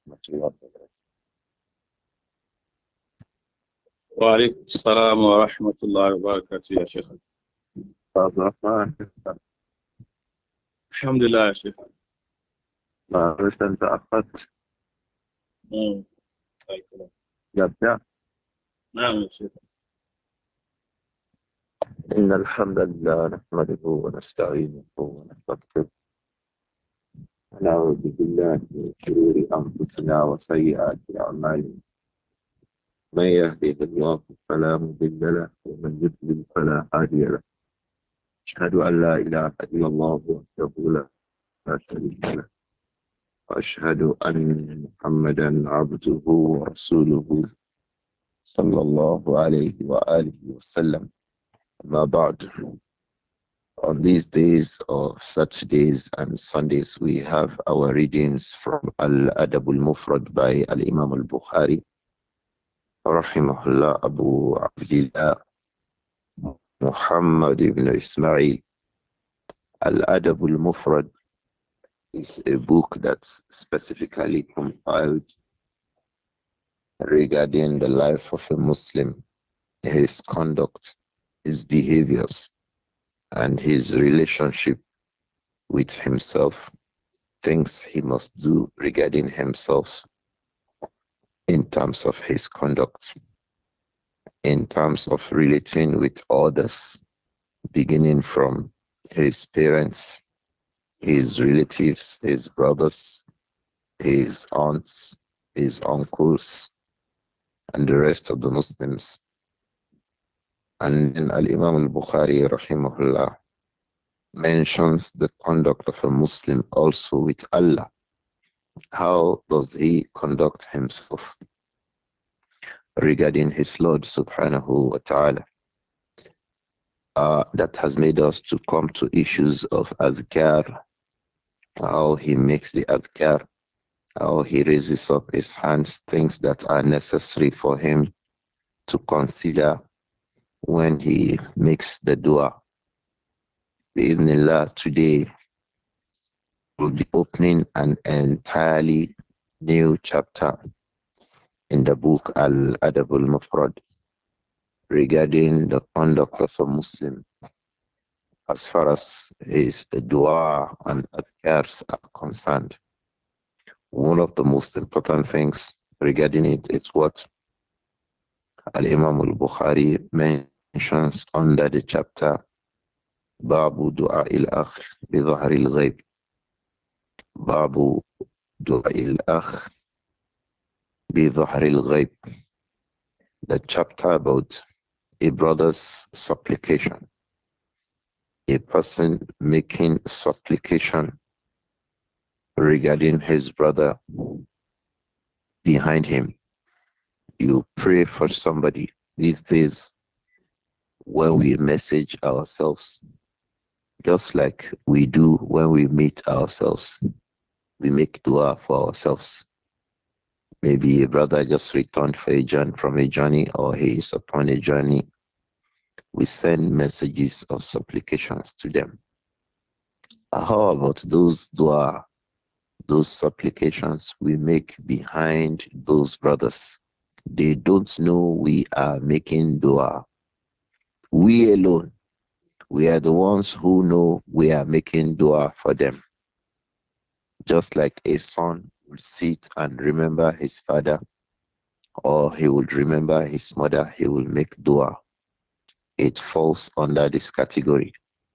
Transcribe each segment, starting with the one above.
ورحمة الله وبركاته. وعليكم السلام ورحمة الله وبركاته يا شيخ. عبد الرحمن، الحمد لله يا شيخ. ما عرفت أنت أخذت مم. طيب. يبدأ. نعم يا شيخ. إن الحمد لله نحمده ونستعينه ونستغفره ونعوذ بالله من شرور أنفسنا وسيئات أعمالنا. من يهده الله فلا مضل له ومن يضلل فلا هادي له. أشهد أن لا إله إلا الله وحده لا شريك له، وأشهد أن محمدا عبده ورسوله صلى الله عليه وآله وسلم. ما بعد. On these days of Saturdays and Sundays, we have our readings from Al-Adab al-Mufrad by Al-Imam al-Bukhari, rahimahullah, Abu Abdillah Muhammad ibn Ismail. Al-Adab al-Mufrad is a book that's specifically compiled regarding the life of a Muslim, his conduct, his behaviors, and his relationship with himself, things he must do regarding himself in terms of his conduct, in terms of relating with others, beginning from his parents, his relatives, his brothers, his aunts, his uncles, and the rest of the Muslims. And then Al-Imam al-Bukhari, rahimahullah, mentions the conduct of a Muslim also with Allah. How does he conduct himself regarding his Lord subhanahu wa ta'ala? That has made us to come to issues of adhkar, how he makes the adhkar, how he raises up his hands, things that are necessary for him to consider when he makes the dua. Bismillah, today we'll be opening an entirely new chapter in the book Al-Adab al-Mufrad regarding the conduct of a Muslim as far as his dua and adhkars are concerned. One of the most important things regarding it is what Al-Imam al-Bukhari mentions under the chapter Babu Dua il-Akh bi Dhahri al-Ghayb. Babu Dua il-Akh bi Dhahri al-Ghayb. The chapter about a brother's supplication. A person making supplication regarding his brother behind him. You pray for somebody. These days, when we message ourselves, just like we do when we meet ourselves, we make dua for ourselves. Maybe a brother just returned from a journey, or he is upon a journey. We send messages of supplications to them. How about those dua, those supplications we make behind those brothers? They don't know we are making dua. We alone, we are the ones who know we are making dua for them. Just like a son will sit and remember his father, or he would remember his mother, he will make dua. It falls under this category.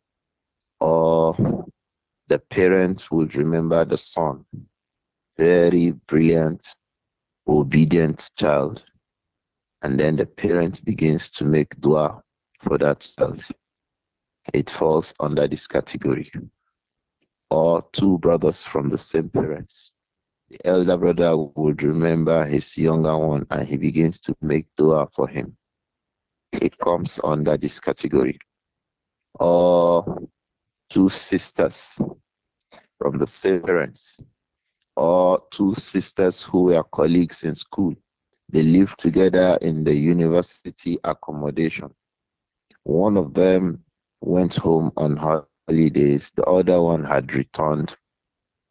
Or the parent would remember the son, very brilliant, obedient child, and then the parent begins to make dua for that child. It falls under this category. Or two brothers from the same parents. The elder brother would remember his younger one and he begins to make dua for him. It comes under this category. Or two sisters from the same parents, or two sisters who were colleagues in school. They lived together in the university accommodation. One of them went home on holidays, the other one had returned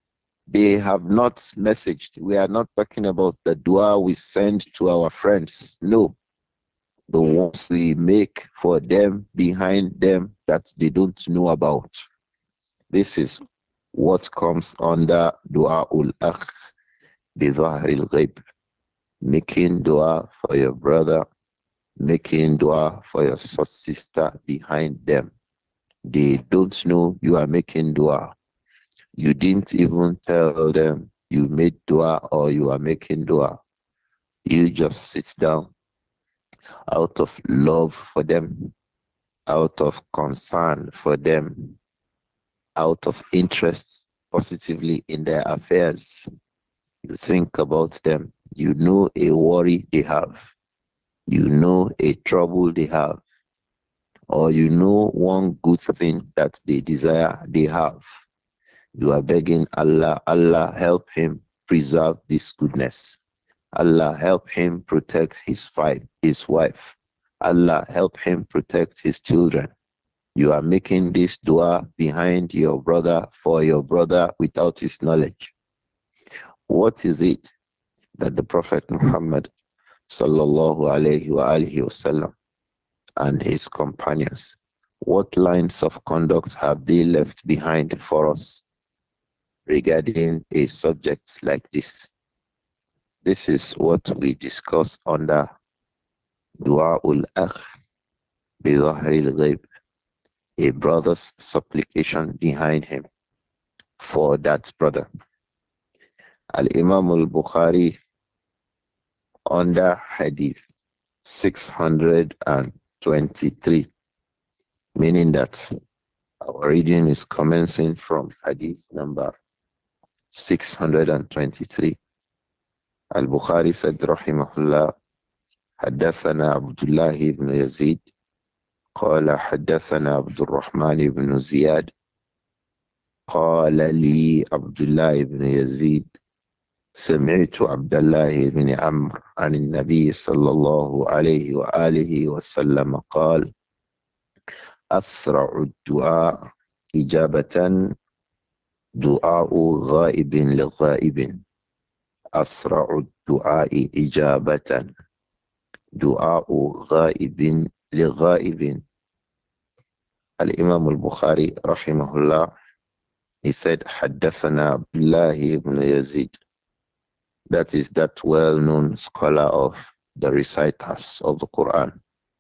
They have not messaged. We are not talking about the dua we send to our friends. No, the ones we make for them behind them that they don't know about. This is what comes under dua ul akh bi dhahril ghaib. Making dua for your brother, making dua for your sister behind them. They don't know you are making dua. You didn't even tell them you made dua or you are making dua. You just sit down out of love for them, out of concern for them, out of interest positively in their affairs. You think about them. You know a worry they have. You know a trouble they have. Or you know one good thing that they desire they have. You are begging Allah, Allah help him preserve this goodness. Allah help him protect his wife. Allah help him protect his children. You are making this dua behind your brother for your brother without his knowledge. What is it that the Prophet Muhammad sallallahu alayhi wa alihi wasallam and his companions, what lines of conduct have they left behind for us regarding a subject like this? This is what we discuss under Dua ul Akh bi Dhahril Ghaib, a brother's supplication behind him for that brother. Al Imam al Bukhari under Hadith 623, meaning that our reading is commencing from Hadith number 623. Al Bukhari said, Rahimahullah, حدثنا عبد الله بن يزيد قال حدثنا عبد الرحمن بن زياد قال لي عبد الله بن يزيد سمعت عبد الله بن عمرو عن النبي صلى الله عليه وآله وسلم قال أسرع الدعاء إجابة دعاء غائب لغائب. أسرع الدعاء إجابة دعاء غائب لغائب. الإمام البخاري رحمه الله, he said حدثنا عبد الله بن يزيد, that is that well-known scholar of the reciters of the Quran,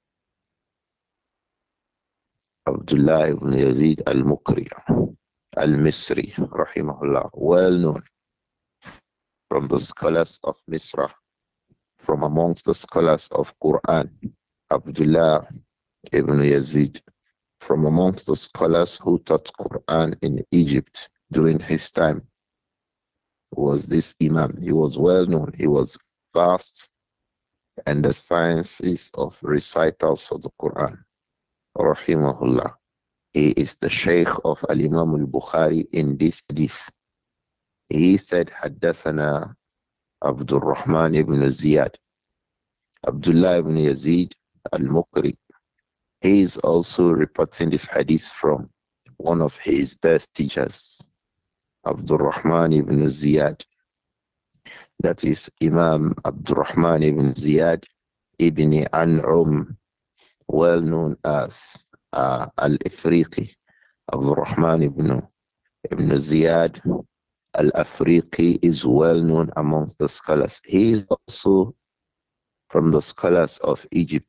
Abdullah ibn Yazid al-Mukri al-Misri rahimahullah, well known from the scholars of Misra, from amongst the scholars of Quran. Abdullah ibn Yazid, from amongst the scholars who taught Quran in Egypt during his time, was this Imam. He was well known. He was vast in the sciences of recitals of the Quran. Rahimahullah. He is the Shaykh of Al Imam al Bukhari in this hadith. He said, Haddathana Abdul Rahman ibn Ziyad, Abdullah ibn Yazid al Mukri. He is also reporting this hadith from one of his best teachers, Abdul Rahman ibn Ziyad. That is Imam Abdul Rahman ibn Ziyad ibn An'um, well known as Al Ifriqi. Abdul Rahman ibn Ziyad Al Afriqi is well known amongst the scholars. He is also from the scholars of Egypt,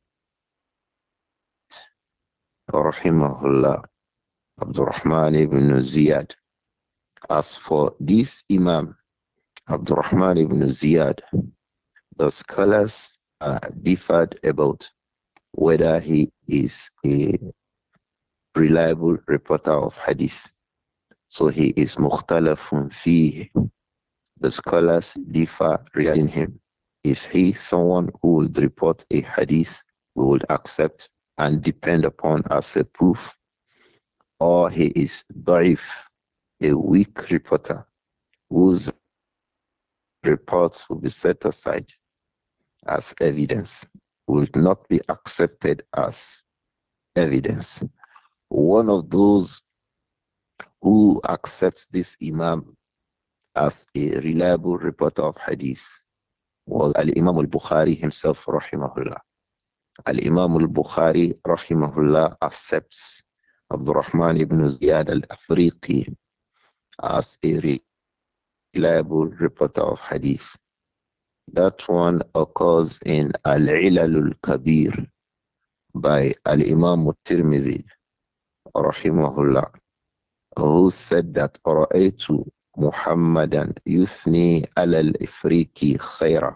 rahimahullah, Abdurrahman ibn Ziyad. As for this Imam, Abdurrahman ibn Ziyad, the scholars differed about whether he is a reliable reporter of hadith. So he is mukhtalafun fihi. The scholars differ regarding him. Is he someone who would report a hadith we would accept and depend upon as a proof, or he is da'if, a weak reporter whose reports will be set aside as evidence, will not be accepted as evidence? One of those who accepts this Imam as a reliable reporter of hadith was Al-Imam al-Bukhari himself, rahimahullah. Al-Imam al-Bukhari, rahimahullah, accepts Abdurrahman ibn Ziyad al-Afriqi as a reliable reporter of hadith. That one occurs in Al-Ilal al-Kabir by Al-Imam al-Tirmidhi, rahimahullah, who said that رأيت محمدا يثني على الإفريقي خيرا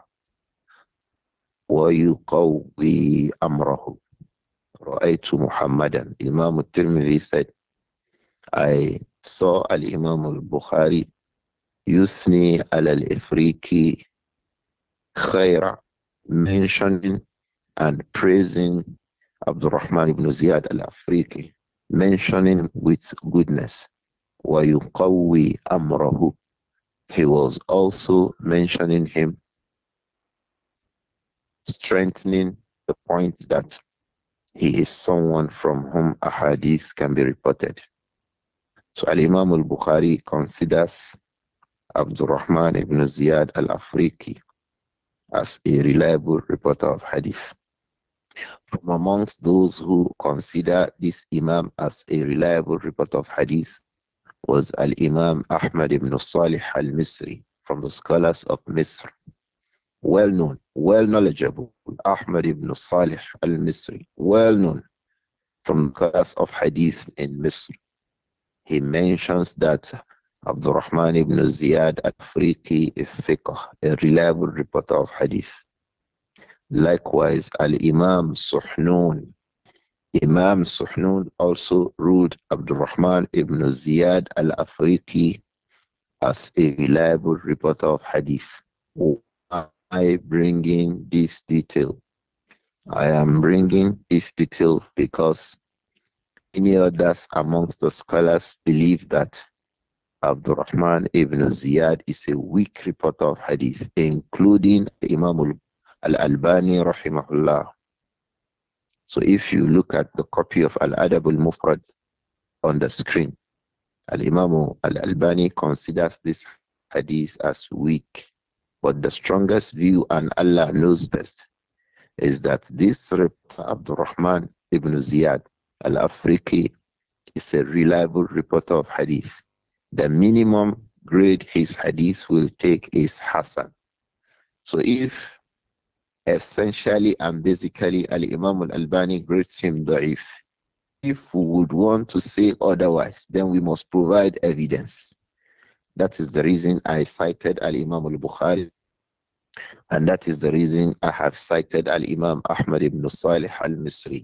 ويقوي أمره. رأيت محمدا. Imam al-Tirmidhi said, I saw Al-Imam al-Bukhari يثني على الإفريقي خيرا, mentioning and praising Abdurrahman ibn Ziyad al-Afriqi, mentioning with goodness. وَيُقَوِّي أَمْرَهُ. He was also mentioning him, strengthening the point that he is someone from whom a hadith can be reported. So Al-Imam al-Bukhari considers Abdurrahman ibn Ziyad al-Afriqi as a reliable reporter of hadith. From amongst those who consider this Imam as a reliable reporter of hadith was Al-Imam Ahmad ibn Salih al-Misri, from the scholars of Misr. Well known, well knowledgeable, Ahmad ibn Salih al-Misri, well known from the scholars of hadith in Misr. He mentions that Abdurrahman ibn Ziyad al-Afriqi is thiqah, a reliable reporter of hadith. Likewise, Al-Imam Suhnun. Imam Suhnun also ruled Abdurrahman ibn Ziyad al-Afriqi as a reliable reporter of hadith. Why bringing this detail? I am bringing this detail because many others amongst the scholars believe that Abdurrahman ibn Ziyad is a weak reporter of hadith, including Imam al-Albani rahimahullah. So if you look at the copy of Al-Adab al-Mufrad on the screen, Al-Imam al-Albani considers this hadith as weak. But the strongest view, and Allah knows best, is that this reporter, Abdurrahman ibn Ziyad al-Afriqi, is a reliable reporter of hadith. The minimum grade his hadith will take is Hassan. So if essentially and basically Al-Imam al-Albani grades him da'if, if we would want to say otherwise, then we must provide evidence. That is the reason I cited Al-Imam al-Bukhari, and that is the reason I have cited Al-Imam Ahmad ibn Salih al-Misri.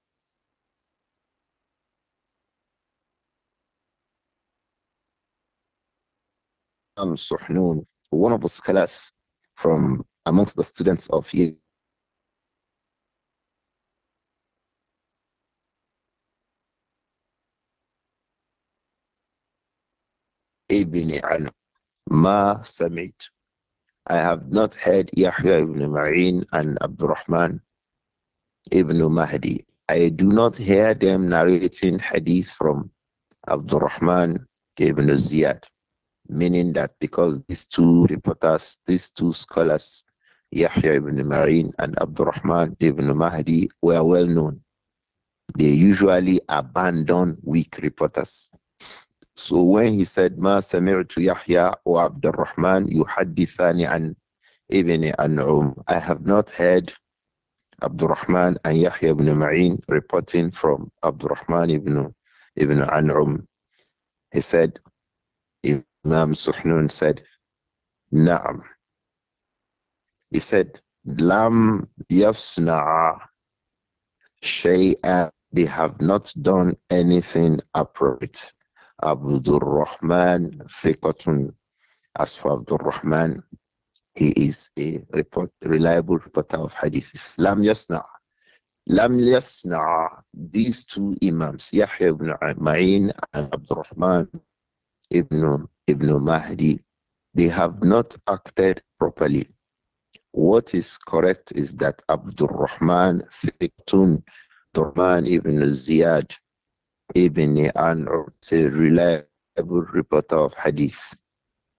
Suhnun, one of the scholars from amongst the students of Ibn An, Ma Samit. I have not heard Yahya ibn Ma'in and Abdurrahman ibn Mahdi. I do not hear them narrating hadith from Abdurrahman ibn Ziyad, meaning that because these two reporters, these two scholars, Yahya ibn Ma'in and Abdurrahman ibn Mahdi, were well known. They usually abandon weak reporters. So when he said, Ma sami'tu Yahya wa Abdurrahman yuhaddithani an ibn An'um, I have not heard Abdurrahman and Yahya ibn Ma'in reporting from Abdurrahman ibn An'um. He said, Imam Suhnun said, Na'am. He said, Lam yasna'a shay'a. They have not done anything appropriate. Abdul Rahman thiqatun. As for Abdul Rahman, he is a reliable reporter of hadith. Lam yasna. Lam yasna. These two imams, Yahya ibn Ma'in and Abdul Rahman ibn Mahdi, they have not acted properly. What is correct is that Abdul Rahman thiqatun, Rahman ibn Ziyad ibn An'ur, is a reliable reporter of hadith.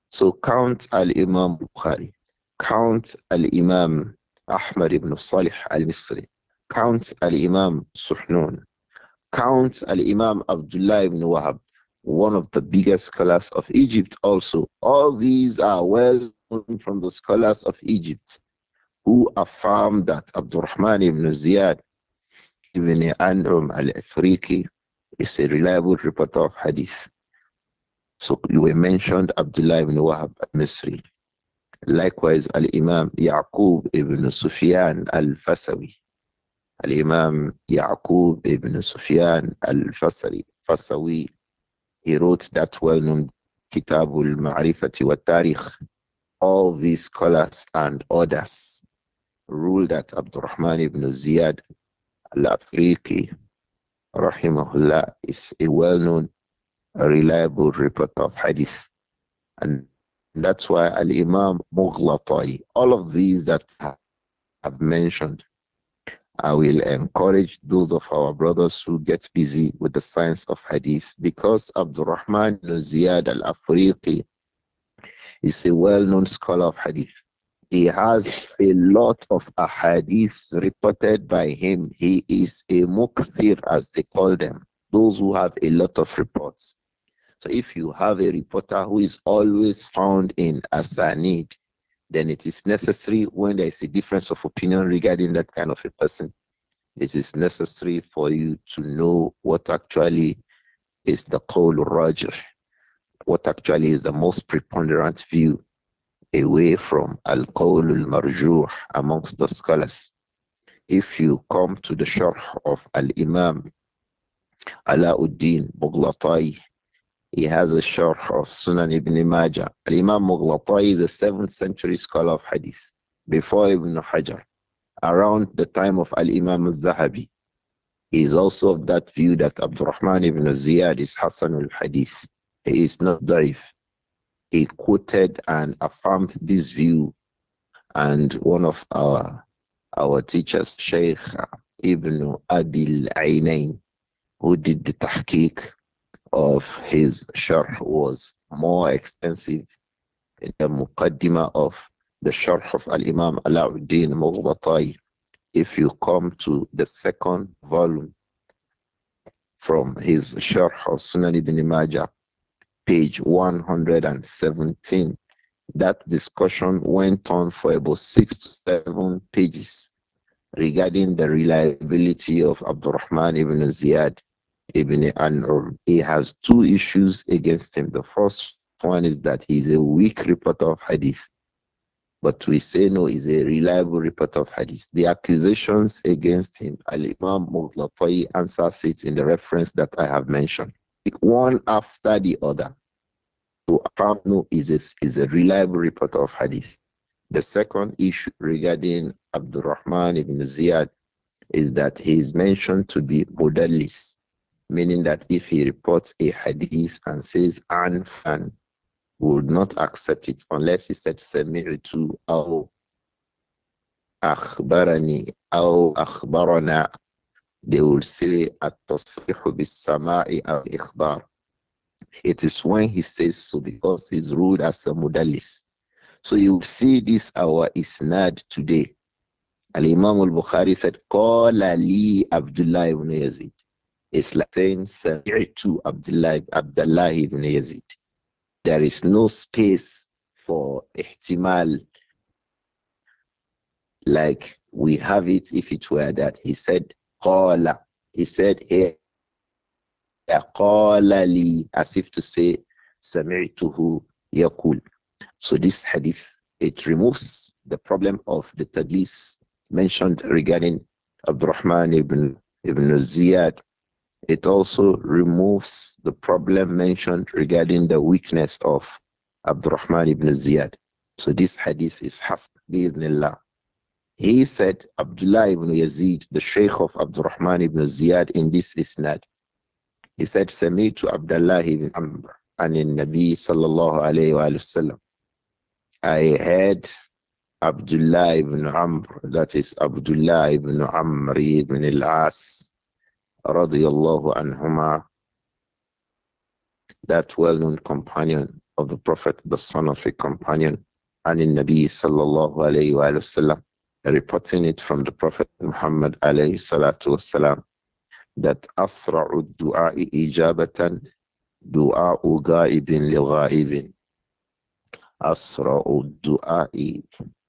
So count Al-Imam Bukhari, count Al-Imam Ahmad ibn Salih al-Misri, count Al-Imam Suhnun, count Al-Imam Abdullah ibn Wahab, one of the biggest scholars of Egypt also. All these are well known from the scholars of Egypt who affirm that Abdurrahman ibn Ziyad ibn An'um al-Afriqi is a reliable reporter of hadith. So you were mentioned Abdullah ibn Wahab al-Misri. Likewise, Al-Imam Yaqub ibn Sufyan al-Fasawi. Al-Imam Yaqub ibn Sufyan al-Fasawi. He wrote that well-known Kitabul Ma'rifati wa Tarikh. All these scholars and others rule that Abdurrahman ibn Ziyad al-Afriqi, rahimahullah, is a well-known, reliable reporter of hadith. And that's why Al-Imam Mughlatai, all of these that have mentioned, I will encourage those of our brothers who get busy with the science of hadith because Abdurrahman ibn Ziyad al-Afriqi is a well-known scholar of hadith. He has a lot of ahadith reported by him. He is a mukthir, as they call them, those who have a lot of reports. So if you have a reporter who is always found in asanid, then it is necessary when there is a difference of opinion regarding that kind of a person, it is necessary for you to know what actually is the qawl rajih, what actually is the most preponderant view away from al-qawl al-marjuh amongst the scholars. If you come to the sharh of al-Imam Alauddin Mughlatai, he has a sharh of Sunan ibn Majah. Al-Imam Mughlatai is a 7th century scholar of hadith before Ibn Hajar, around the time of Al-Imam al-Zahabi. He is also of that view that Abdurrahman ibn Ziyad is Hassan al-Hadith. He is not daif. He quoted and affirmed this view, and one of our teachers, Sheikh Ibn Abil Ainain, who did the tahqiq of his sharh, was more extensive in the muqaddimah of the sharh of Al-Imam Alauddin Mughbatai. If you come to the second volume from his sharh of Sunan ibn Majah, page 117, that discussion went on for about 6 to 7 pages regarding the reliability of Abdurrahman ibn Ziyad ibn An'ur. He has two issues against him. The first one is that he's a weak reporter of hadith, but we say no, he's a reliable reporter of hadith. The accusations against him, Al-Imam Mughlatai answers it in the reference that I have mentioned, one after the other. So Amnu is a reliable reporter of hadith. The second issue regarding Abdurrahman ibn Ziyad is that he is mentioned to be mudallis, meaning that if he reports a hadith and says an fan, would not accept it unless he said sami'tu aw akhbarani aw akhbarana. They will say at-tasrihu bis-sama'i aw ikhbar. It is when he says so because he's ruled as a mudallis. So you will see this our isnad today. Al-Imam al-Bukhari said, Qala li Abdullah ibn Yazid. It's like saying, Sami'tu Abdullah ibn Yazid. There is no space for ihtimal like we have it if it were that he said, Qala. He said here, Qala li, as if to say, Sami'tuhu yaqul. So this hadith, it removes the problem of the tadlis mentioned regarding Abdurrahman ibn Ziyad. It also removes the problem mentioned regarding the weakness of Abdurrahman ibn Ziyad. So this hadith is Hasan bi'idhnillah. He said, Abdullah ibn Yazid, the Shaykh of Abdurrahman ibn Ziyad in this isnad, he said, Sami'tu Abdullah ibn Amr and in Nabi sallallahu alayhi wa sallam. I heard Abdullah ibn Amr, that is Abdullah ibn Amr ibn al-As, radiyallahu anhuma, that well-known companion of the Prophet, the son of a companion, and in Nabi sallallahu alayhi wa sallam, reporting it from the Prophet Muhammad alayhi salatu wasalam, that asra'u du'a'i ijabatan du'a'u ga'ibin li ghaibin. Asra'u du'a'i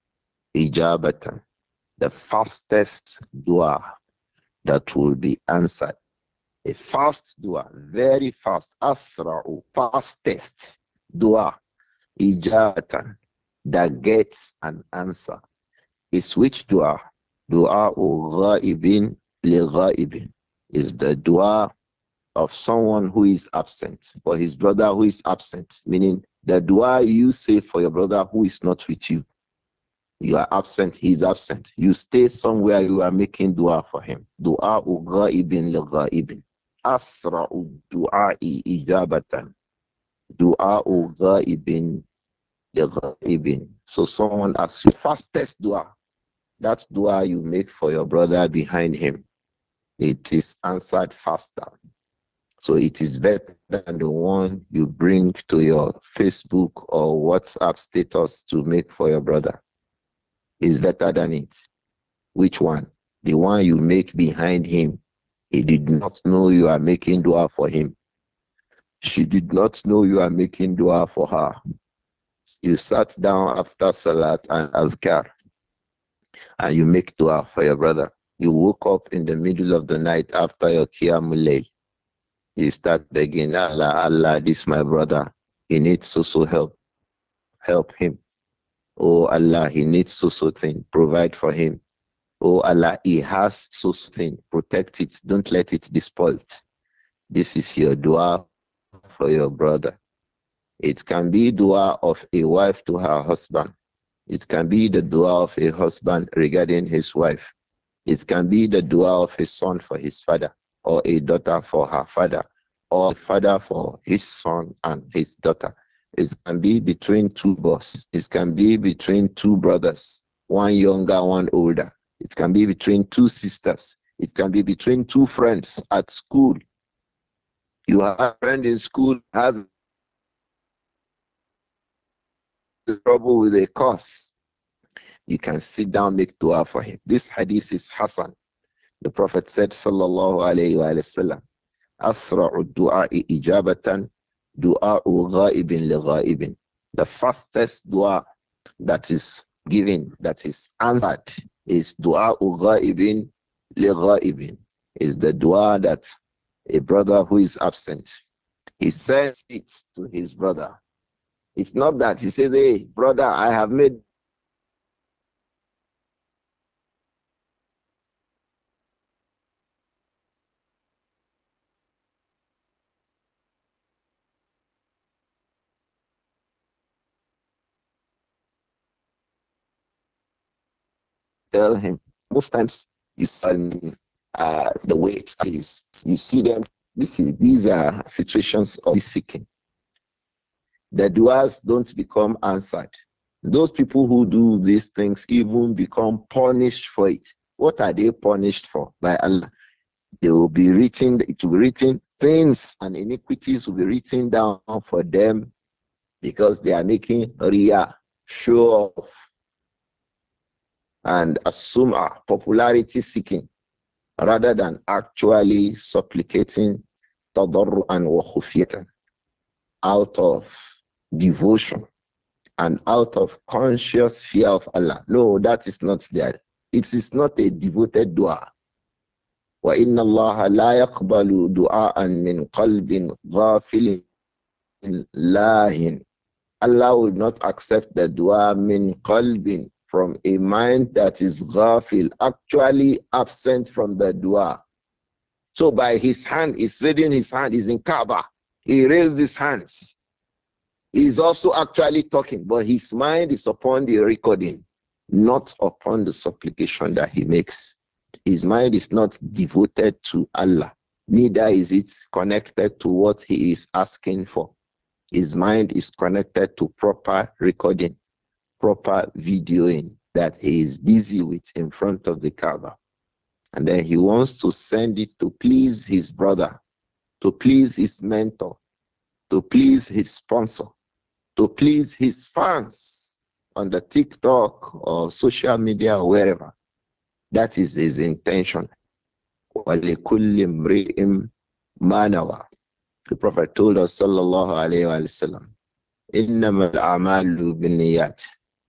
ijabatan. The fastest dua that will be answered. A fast dua, very fast. Asra'u, fastest dua. Ijabatan, that gets an answer. Is which dua? Dua ghaibin li ghaibin. Is the dua of someone who is absent, for his brother who is absent, meaning the dua you say for your brother who is not with you. You are absent, he is absent. You stay somewhere, you are making dua for him. Dua ghaibin li ghaibin. Asra'u du'a'i ijabatan. Dua ghaibin li ghaibin. So someone asks you, fastest dua. That dua you make for your brother behind him, it is answered faster. So it is better than the one you bring to your Facebook or WhatsApp status to make for your brother. It's better than it. Which one? The one you make behind him. He did not know you are making dua for him. She did not know you are making dua for her. You sat down after Salat and Azkar and you make dua for your brother. You woke up in the middle of the night after your Qiyamul Layl. You start begging Allah, Allah, this my brother. He needs so help. Help him. Oh Allah, he needs so thing. Provide for him. Oh Allah, he has so thing. Protect it. Don't let it be spoilt. This is your dua for your brother. It can be dua of a wife to her husband. It can be the dua of a husband regarding his wife. It can be the dua of a son for his father, or a daughter for her father, or a father for his son and his daughter. It can be between two boys. It can be between two brothers, one younger, one older. It can be between two sisters. It can be between two friends at school. You have a friend in school has trouble with a course. You can sit down, make dua for him. This hadith is Hassan. The Prophet said, Sallallahu Alaihi Wasallam, Asra'u du'a'i ijabatan, du'a'u ghaibin li ghaibin. The fastest dua that is given, that is answered, is du'a'u ghaibin li ghaibin. Is the dua that a brother who is absent, he sends it to his brother. It's not that he says, hey, brother, I have made tell him. Most times you see the way it is. You see them. These are situations of seeking. The duas don't become answered. Those people who do these things even become punished for it. What are they punished for? By Allah. They will be written, it will be written, sins and iniquities will be written down for them because they are making riyah, show off, and assume popularity seeking rather than actually supplicating tadarru'an wa khufiyatan out of devotion and out of conscious fear of Allah. No, that is not there. It is not a devoted dua. وَإِنَّ اللَّهَ لَا يَقْبَلُ دُعَاءً مِنْ قَلْبٍ غَافِلٍ لَاهٍ. Allah will not accept the dua min qalbin, from a mind that is ghafil, actually absent from the dua. So by his hand, he's raising his hand, he's in Kaaba. He raised his hands. He is also actually talking, but his mind is upon the recording, not upon the supplication that he makes. His mind is not devoted to Allah, neither is it connected to what he is asking for. His mind is connected to proper recording, proper videoing that he is busy with in front of the Kaaba. And then he wants to send it to please his brother, to please his mentor, to please his sponsor. to please his fans on the TikTok or social media or wherever. That is his intention. وَلِكُلِّ امْرِئٍ مَا نَوَى. The Prophet told us, sallallahu alayhi wa sallam, إِنَّمَا الْأَعْمَالُ بِالنِّيَّاتِ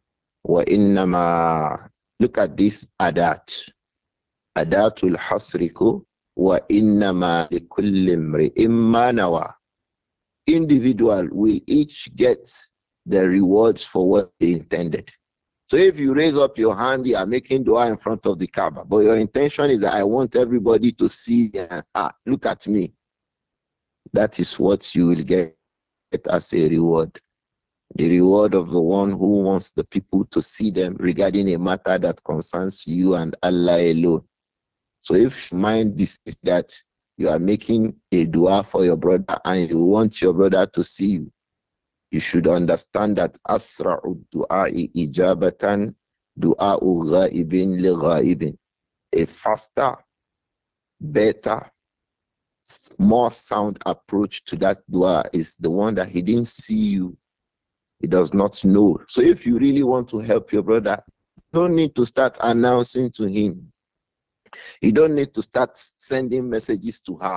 وَإِنَّمَا. Look at this adat. Adatul hasriku wa innama likulli imri'in ma nawa. Individual will each get the rewards for what they intended. So if you raise up your hand, you are making dua in front of the Kaaba, but your intention is that I want everybody to see and look at me. That is what you will get as a reward. The reward of the one who wants the people to see them regarding a matter that concerns you and Allah alone. So if mind is that you are making a dua for your brother and you want your brother to see you, you should understand that asra'u du'a'i ijabatan du'a'u ghaibin li ghaibin. A faster, better, more sound approach to that dua is the one that he didn't see you, he does not know. So if you really want to help your brother, you don't need to start announcing to him. You don't need to start sending messages to her.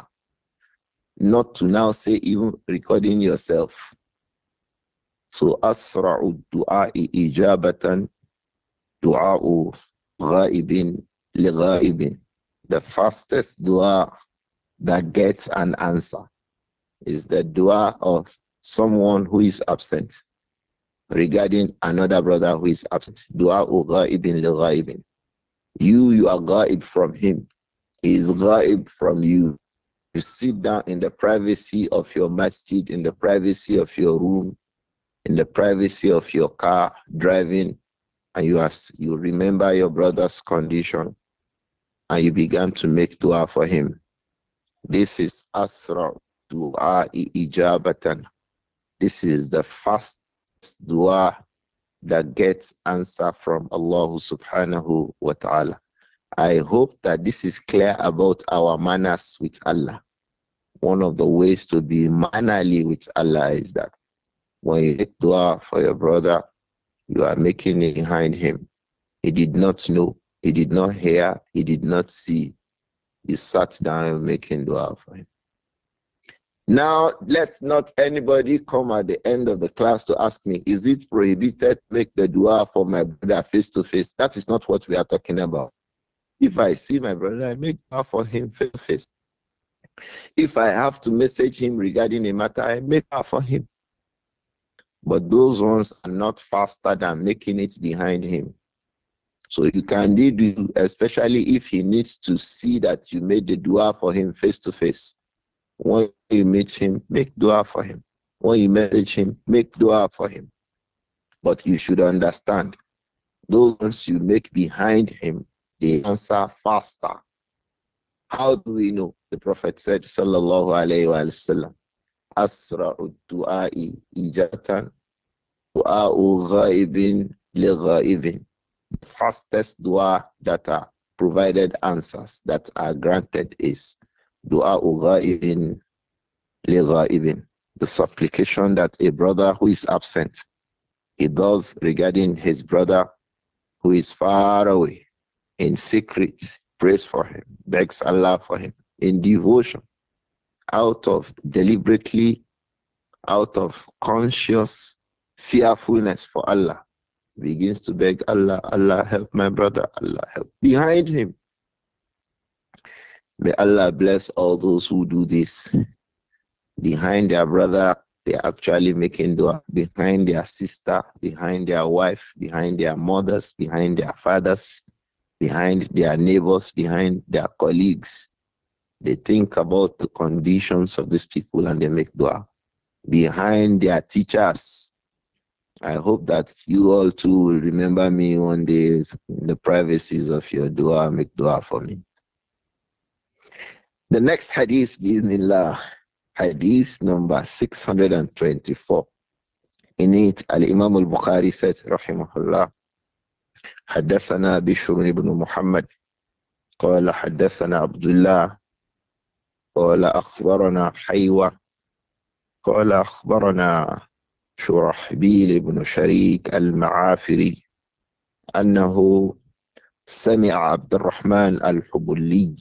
Not to now say even recording yourself. So asra'u du'a'i ijabatan du'a'u ghaibin li ghaibin. The fastest dua that gets an answer is the dua of someone who is absent regarding another brother who is absent. Du'a'u ghaibin li ghaibin. You are ghaib from him. He is ghaib from you. You sit down in the privacy of your masjid, in the privacy of your room, in the privacy of your car, driving, and you remember your brother's condition, and you began to make dua for him. This is asra dua ijabatan. This is the fastest dua that gets answer from Allah subhanahu wa ta'ala. I hope that this is clear about our manners with Allah. One of the ways to be mannerly with Allah is that when you make dua for your brother, you are making it behind him. He did not know, he did not hear, he did not see. You sat down and making dua for him. Now, let not anybody come at the end of the class to ask me, is it prohibited to make the dua for my brother face to face? That is not what we are talking about. If I see my brother, I make dua for him face to face. If I have to message him regarding a matter, I make dua for him. But those ones are not faster than making it behind him. So you can do, especially if he needs to see that you made the dua for him face to face. When you meet him, make dua for him. When you message him, make dua for him. But you should understand, those ones you make behind him, they answer faster. How do we know? The Prophet said, Sallallahu Alaihi Wasallam, Asra'u du'a'i ijatan du'a'u ghaibin li ghaibin. The fastest dua that are provided answers that are granted is du'a'u ghaibin li ghaibin. The supplication that a brother who is absent, he does regarding his brother who is far away in secret, prays for him, begs Allah for him in devotion, out of deliberately, out of conscious fearfulness for Allah, begins to beg Allah, Allah help my brother, Allah help. Behind him, may Allah bless all those who do this. Behind their brother, they're actually making dua. Behind their sister, behind their wife, behind their mothers, behind their fathers, behind their neighbors, behind their colleagues. They think about the conditions of these people and they make dua. Behind their teachers. I hope that you all too will remember me one day in the privacies of your dua, make dua for me. The next hadith, bismillah, hadith number 624. In it, Al-Imam al-Bukhari said, rahimahullah, حدثنا بشر بن محمد قال حدثنا عبد الله قال أخبرنا حيوة قال أخبرنا شرحبيل بن شريك المعافري أنه سمع عبد الرحمن الحبلي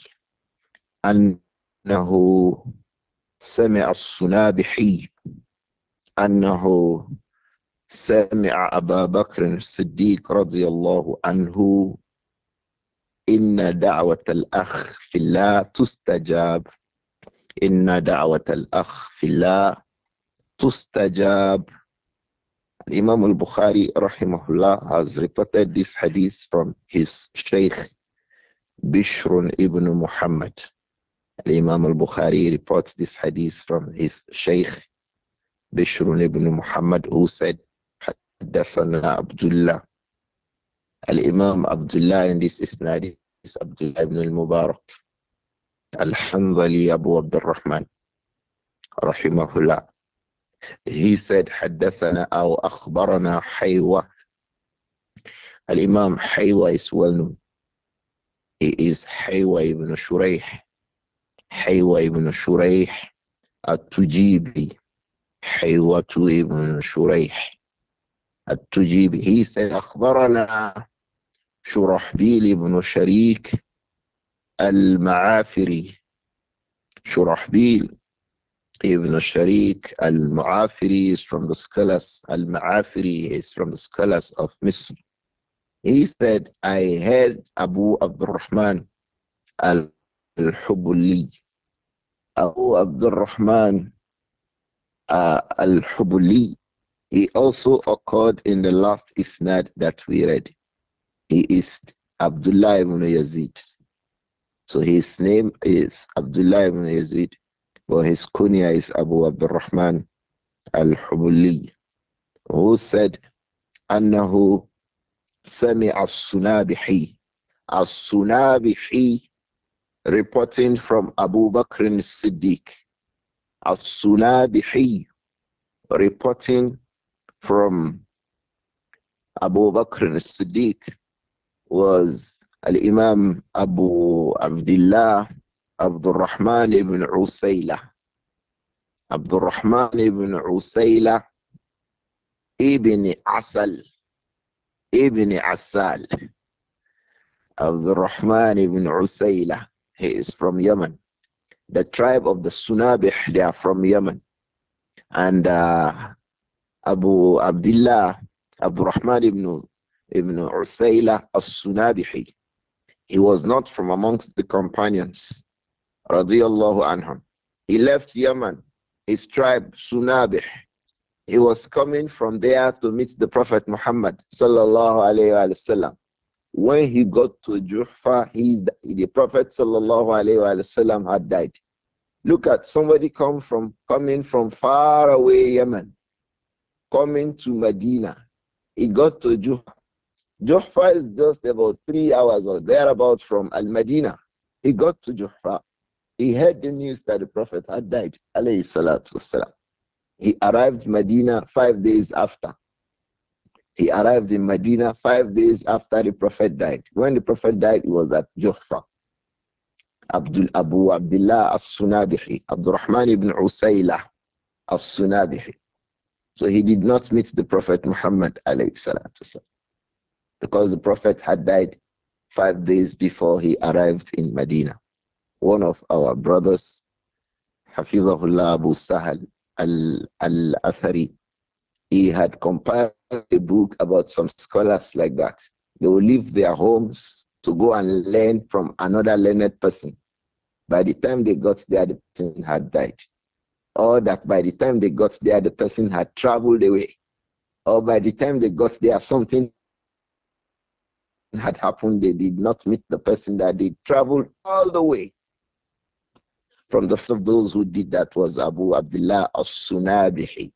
أنه سمع الصنابحي أنه سمع أبا بكر الصديق رضي الله عنه إن دعوة الأخ في الله تستجاب. إن دعوة الأخ في الله تستجاب. Imam al-Bukhari rahimahullah has reported this hadith from his Shaykh Bishr ibn Muhammad. Imam al-Bukhari reports this hadith from his Shaykh Bishr ibn Muhammad, who said, حدثنا Abdullah. Al-Imam Abdullah in this isnad is Abdullah ibn al-Mubarak al-Hanzali Abu Abdurrahman rahimahullah. He said, حدثنا أو أخبرنا حيوة. Al-Imam Haywa is well known. He is Haywa ibn Shurayh. Haywa ibn Shurayh at-Tujibi. Haywa ibn Shurayh at-Tujibi. He said, أخبرنا شرحبيل ibn Sharik al-Ma'afiri. Shurahbil ibn Sharik al-Ma'afiri is from the scholars. Al-Ma'afiri is from the scholars of Misr. He said, I heard Abu Abdurrahman al-Hubuli. Abu Abdurrahman al-Hubuli. He also occurred in the last isnad that we read. He is Abdullah ibn Yazid. So his name is Abdullah ibn Yazid, but his kunya is Abu Abdurrahman al-Hubuli, who said, أنه سمع السنابحي. As-Sunabihi, reporting from Abu Bakr as-Siddiq. As-Sunabihi, reporting from Abu Bakr as-Siddiq, was Al-Imam Abu Abdullah Abdul Rahman ibn Usayla. Abdul Rahman ibn Usayla ibn Asal. Ibn Asal. Abdul Rahman ibn Usayla. He is from Yemen. The tribe of the Sunabih, they are from Yemen. And Abu Abdullah Abdul Rahman ibn Usayla as-Sunabihi. He was not from amongst the companions. Radiyallahu anhum. He left Yemen, his tribe, Sunabih. He was coming from there to meet the Prophet Muhammad sallallahu alayhi wa sallam. When he got to Juhfa, the Prophet sallallahu alayhi wa sallam had died. Look at somebody coming from far away Yemen, coming to Medina. He got to Juhfa. Juhfa is just about 3 hours or thereabout from Al-Madinah. He got to Juhfa. He heard the news that the Prophet had died, alayhi salatu wasalam. He arrived in Medina 5 days after. He arrived in Medina 5 days after the Prophet died. When the Prophet died, he was at Juhfa. Abu Abdullah as-Sunabihi, Abdurrahman ibn Usaylah as-Sunabihi. So he did not meet the Prophet Muhammad alayhi salatu wasalam, because the Prophet had died 5 days before he arrived in Medina. One of our brothers, Hafizahullah Abu Sahal al-Athari, he had compiled a book about some scholars like that. They will leave their homes to go and learn from another learned person. By the time they got there, the person had died. Or that by the time they got there, the person had traveled away. Or by the time they got there, something had happened. They did not meet the person, that they traveled all the way. From the first of those who did that was Abu Abdullah as-Sunabihi.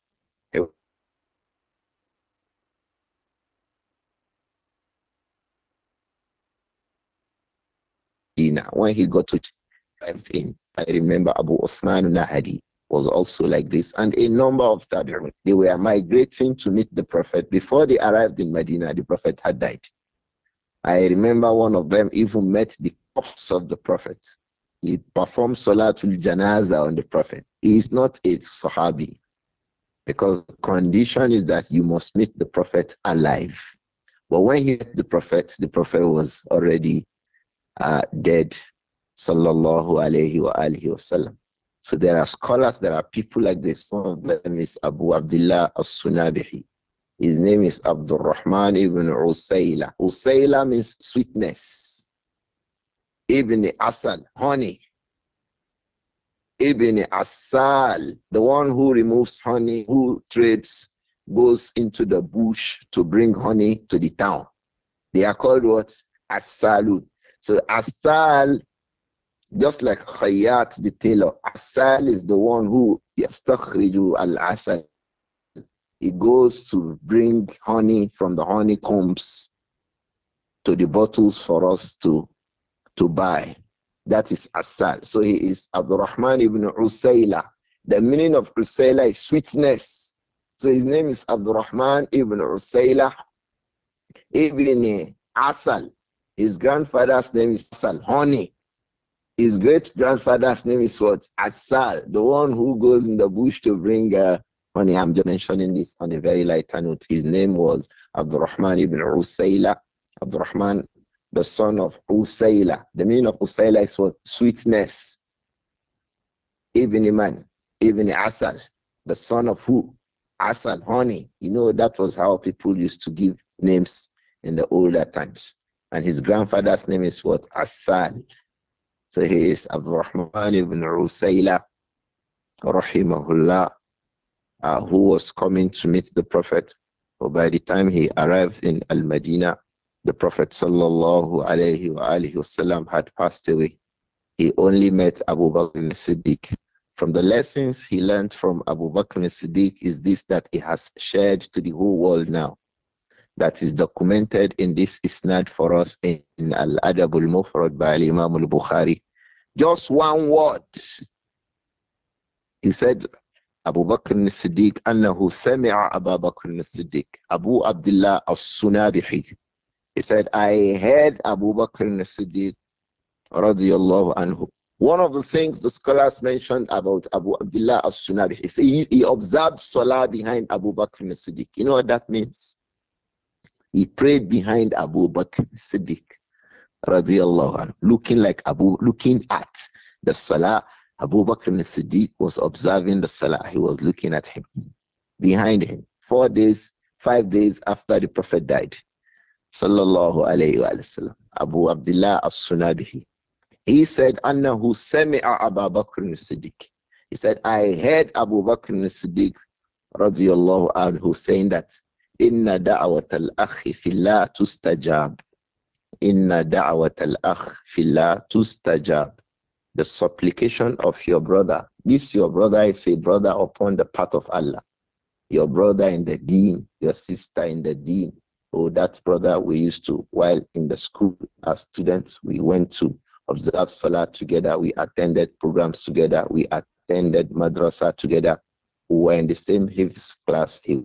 When he got to arrived in, I remember Abu Osman Nahadi was also like this, and a number of tabi'un. They were migrating to meet the Prophet. Before they arrived in Medina, the Prophet had died. I remember one of them even met the corpse of the Prophet. He performed Salatul Janaza on the Prophet. He is not a Sahabi. because the condition is that you must meet the Prophet alive. But when he met the Prophet was already dead. Sallallahu alayhi wa alihi wasallam. So there are scholars, there are people like this. One of them is Abu Abdullah as-Sunabihi. His name is Abdul Rahman ibn Usayla. Usayla means sweetness. Ibn Asal, honey. Ibn Asal, the one who removes honey, who trades, goes into the bush to bring honey to the town. They are called what? Asalun. So Asal, just like Khayyat the tailor, Asal is the one who yastakhriju al-asal. He goes to bring honey from the honeycombs to the bottles for us to buy. That is Asal. So he is Abdurrahman ibn Usayla. The meaning of Usayla is sweetness. So his name is Abdurrahman ibn Usayla ibn Asal. His grandfather's name is Asal, honey. His great grandfather's name is what? Asal, the one who goes in the bush to bring honey. I'm just mentioning this on a very lighter note. His name was Abdurrahman ibn Usayla. Abdurrahman, the son of Usayla. The meaning of Usayla is what? Sweetness. Ibn Iman, Ibn Asal, the son of who? Asal, honey. You know, that was how people used to give names in the older times. And his grandfather's name is what? Asal. So he is Abdurrahman ibn Usayla, rahimahullah, who was coming to meet the Prophet. But by the time he arrives in Al-Madinah, the Prophet sallallahu alayhi wa alihi wasallam had passed away. He only met Abu Bakr as-Siddiq. From the lessons he learned from Abu Bakr as-Siddiq is this, that he has shared to the whole world now. That is documented in this isnad for us in Al-Adab al-Mufrad by Imam al-Bukhari. Just one word. He said, Abu Bakr as-Siddiq, annahu sami'a Abu Bakr as-Siddiq, Abu Abdullah as-Sunabihi. He said, I heard Abu Bakr as-Siddiq, radiyallahu anhu. One of the things the scholars mentioned about Abu Abdullah as-Sunabihi, he observed Salah behind Abu Bakr as-Siddiq. You know what that means? He prayed behind Abu Bakr as-Siddiq, radiyallahu anhu, looking at the Salah. Abu Bakr as-Siddiq was observing the Salah. He was looking at him, behind him. 4 days, 5 days after the Prophet died, sallallahu alayhi wa sallam, Abu Abdullah as-Sunabihi. He said, Annahu sami'a Abu Bakr as-Siddiq. He said, I heard Abu Bakr as-Siddiq, radiyallahu anhu, saying that, Inna da'wat al-akhi fillah tustajab. Inna da'wat al-akh fillah tustajab. The supplication of your brother. This your brother is a brother upon the path of Allah. Your brother in the deen, your sister in the deen. Oh, that brother we used to, while in the school as students, we went to observe Salah together. We attended programs together. We attended madrasa together. We were in the same Hifz class. He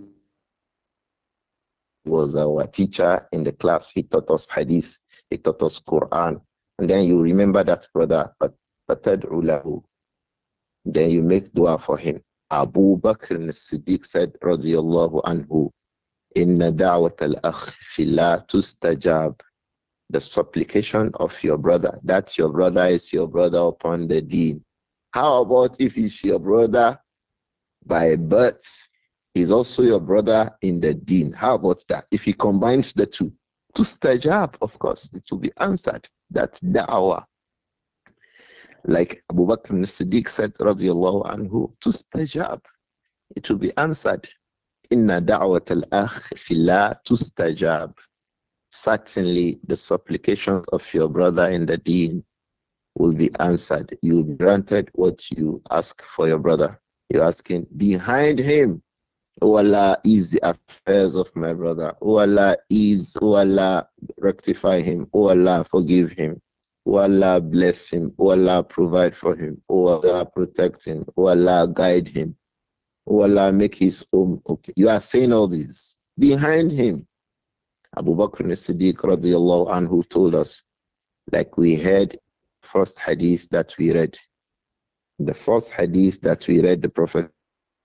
was our teacher in the class. He taught us Hadith. He taught us Quran. And then you remember that brother, but fatad'u lahu. Then you make dua for him. Abu Bakr as-Siddiq said, radiyallahu anhu, Inna da'wat al-akh fillah tustajab. The supplication of your brother. That your brother is your brother upon the deen. How about if he's your brother by birth? He's also your brother in the deen. How about that? If he combines the two, tustajab, of course, it will be answered. That's da'wah. Like Abu Bakr as-Siddiq said, radiyallahu anhu, tustajab. It will be answered. Inna da'wat al-akh fillah tustajab. Certainly the supplications of your brother in the deen will be answered. You will be granted what you ask for your brother. You're asking behind him. Oh Allah, ease the affairs of my brother. Oh Allah, oh Allah, rectify him. Oh Allah, forgive him. Oh Allah, bless him. Oh Allah, provide for him. Oh Allah, protect him. Oh Allah, guide him. Oh Allah, make his home okay. You are saying all this behind him. Abu Bakr as-Siddiq radiallahu anhu told us, like we heard first hadith that we read. The first hadith that we read, the Prophet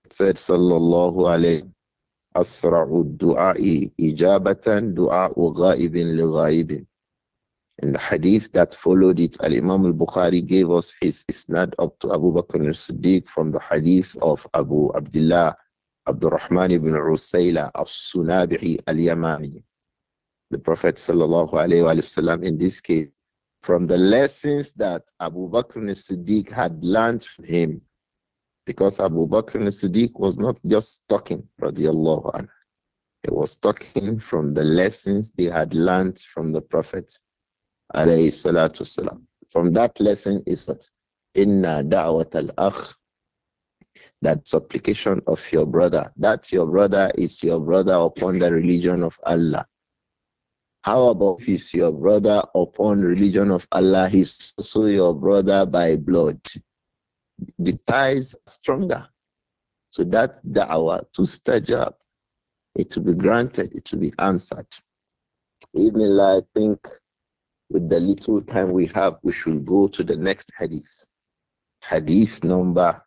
said, Sallallahu alayhi, Asra'u du'a'i ijabatan du'a'u ghaibin li ghaibin. In the hadith that followed it, Al Imam al Bukhari gave us his isnad up to Abu Bakr al Siddiq from the hadith of Abu Abdullah Abdurrahman ibn Usayla al Sunabi'i al Yamani. The Prophet sallallahu alayhi wa sallam, in this case, from the lessons that Abu Bakr al Siddiq had learned from him, because Abu Bakr al Siddiq was not just talking, radiallahu anhu. He was talking from the lessons they had learned from the Prophet alayhi salatu wasalam. From that lesson is what? Inna da'wat al-akh, that supplication of your brother. That your brother is your brother upon the religion of Allah. How about if he's your brother upon religion of Allah? He's also your brother by blood. The ties are stronger. So that da'wah to stajab, it will be granted, it will be answered. Even I think with the little time we have, we should go to the next hadith. Hadith number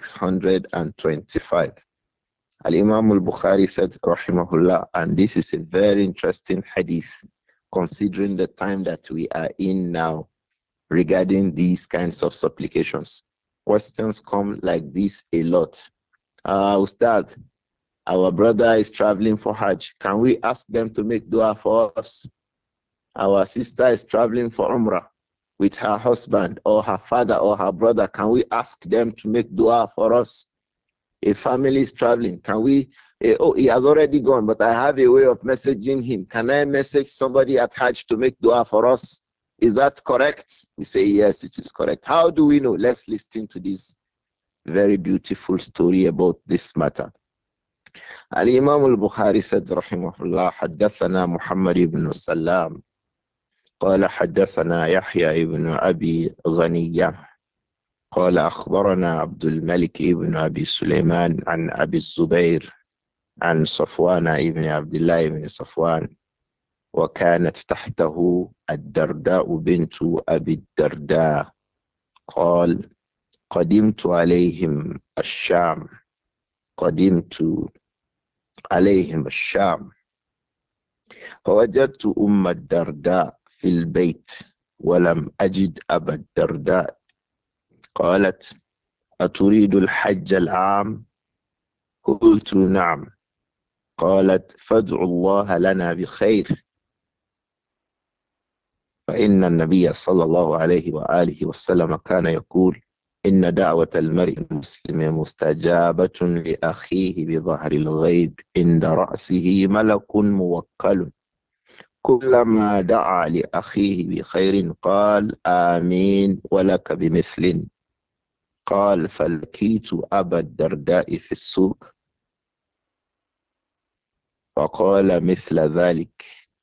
625. Al-Imam al-Bukhari said, rahimahullah, and this is a very interesting hadith, considering the time that we are in now regarding these kinds of supplications. Questions come like this a lot. Ustad, our brother is traveling for Hajj. Can we ask them to make dua for us? Our sister is traveling for Umrah with her husband or her father or her brother. Can we ask them to make dua for us? A family is traveling. Can we? Oh, he has already gone, but I have a way of messaging him. Can I message somebody at Hajj to make dua for us? Is that correct? We say, yes, it is correct. How do we know? Let's listen to this very beautiful story about this matter. Al-Imam al-Bukhari said, rahimahullah, حدثنا محمد بن سلام قال حدثنا يحيى بن أبي غنية قال أخبرنا عبد الملك بن أبي سليمان عن أبي الزبير عن صفوان بن عبد الله بن صفوان وكانت تحته الدرداء بنت أبي الدرداء قال قدمت عليهم الشام قدمت عليهم الشام فوجدت أم الدرداء في البيت ولم أجد أبا الدرداء قالت أتريد الحج العام؟ قلت نعم. قالت فادعوا الله لنا بخير فإن النبي صلى الله عليه وآله وسلم كان يقول إن دعوة المرء المسلم مستجابة لأخيه بظهر الغيب عند رأسه ملك موكل كلما دعا لأخيه بخير قال آمين ولك بمثل. قال فلقيت أبا الدرداء في السوق فقال مثل ذلك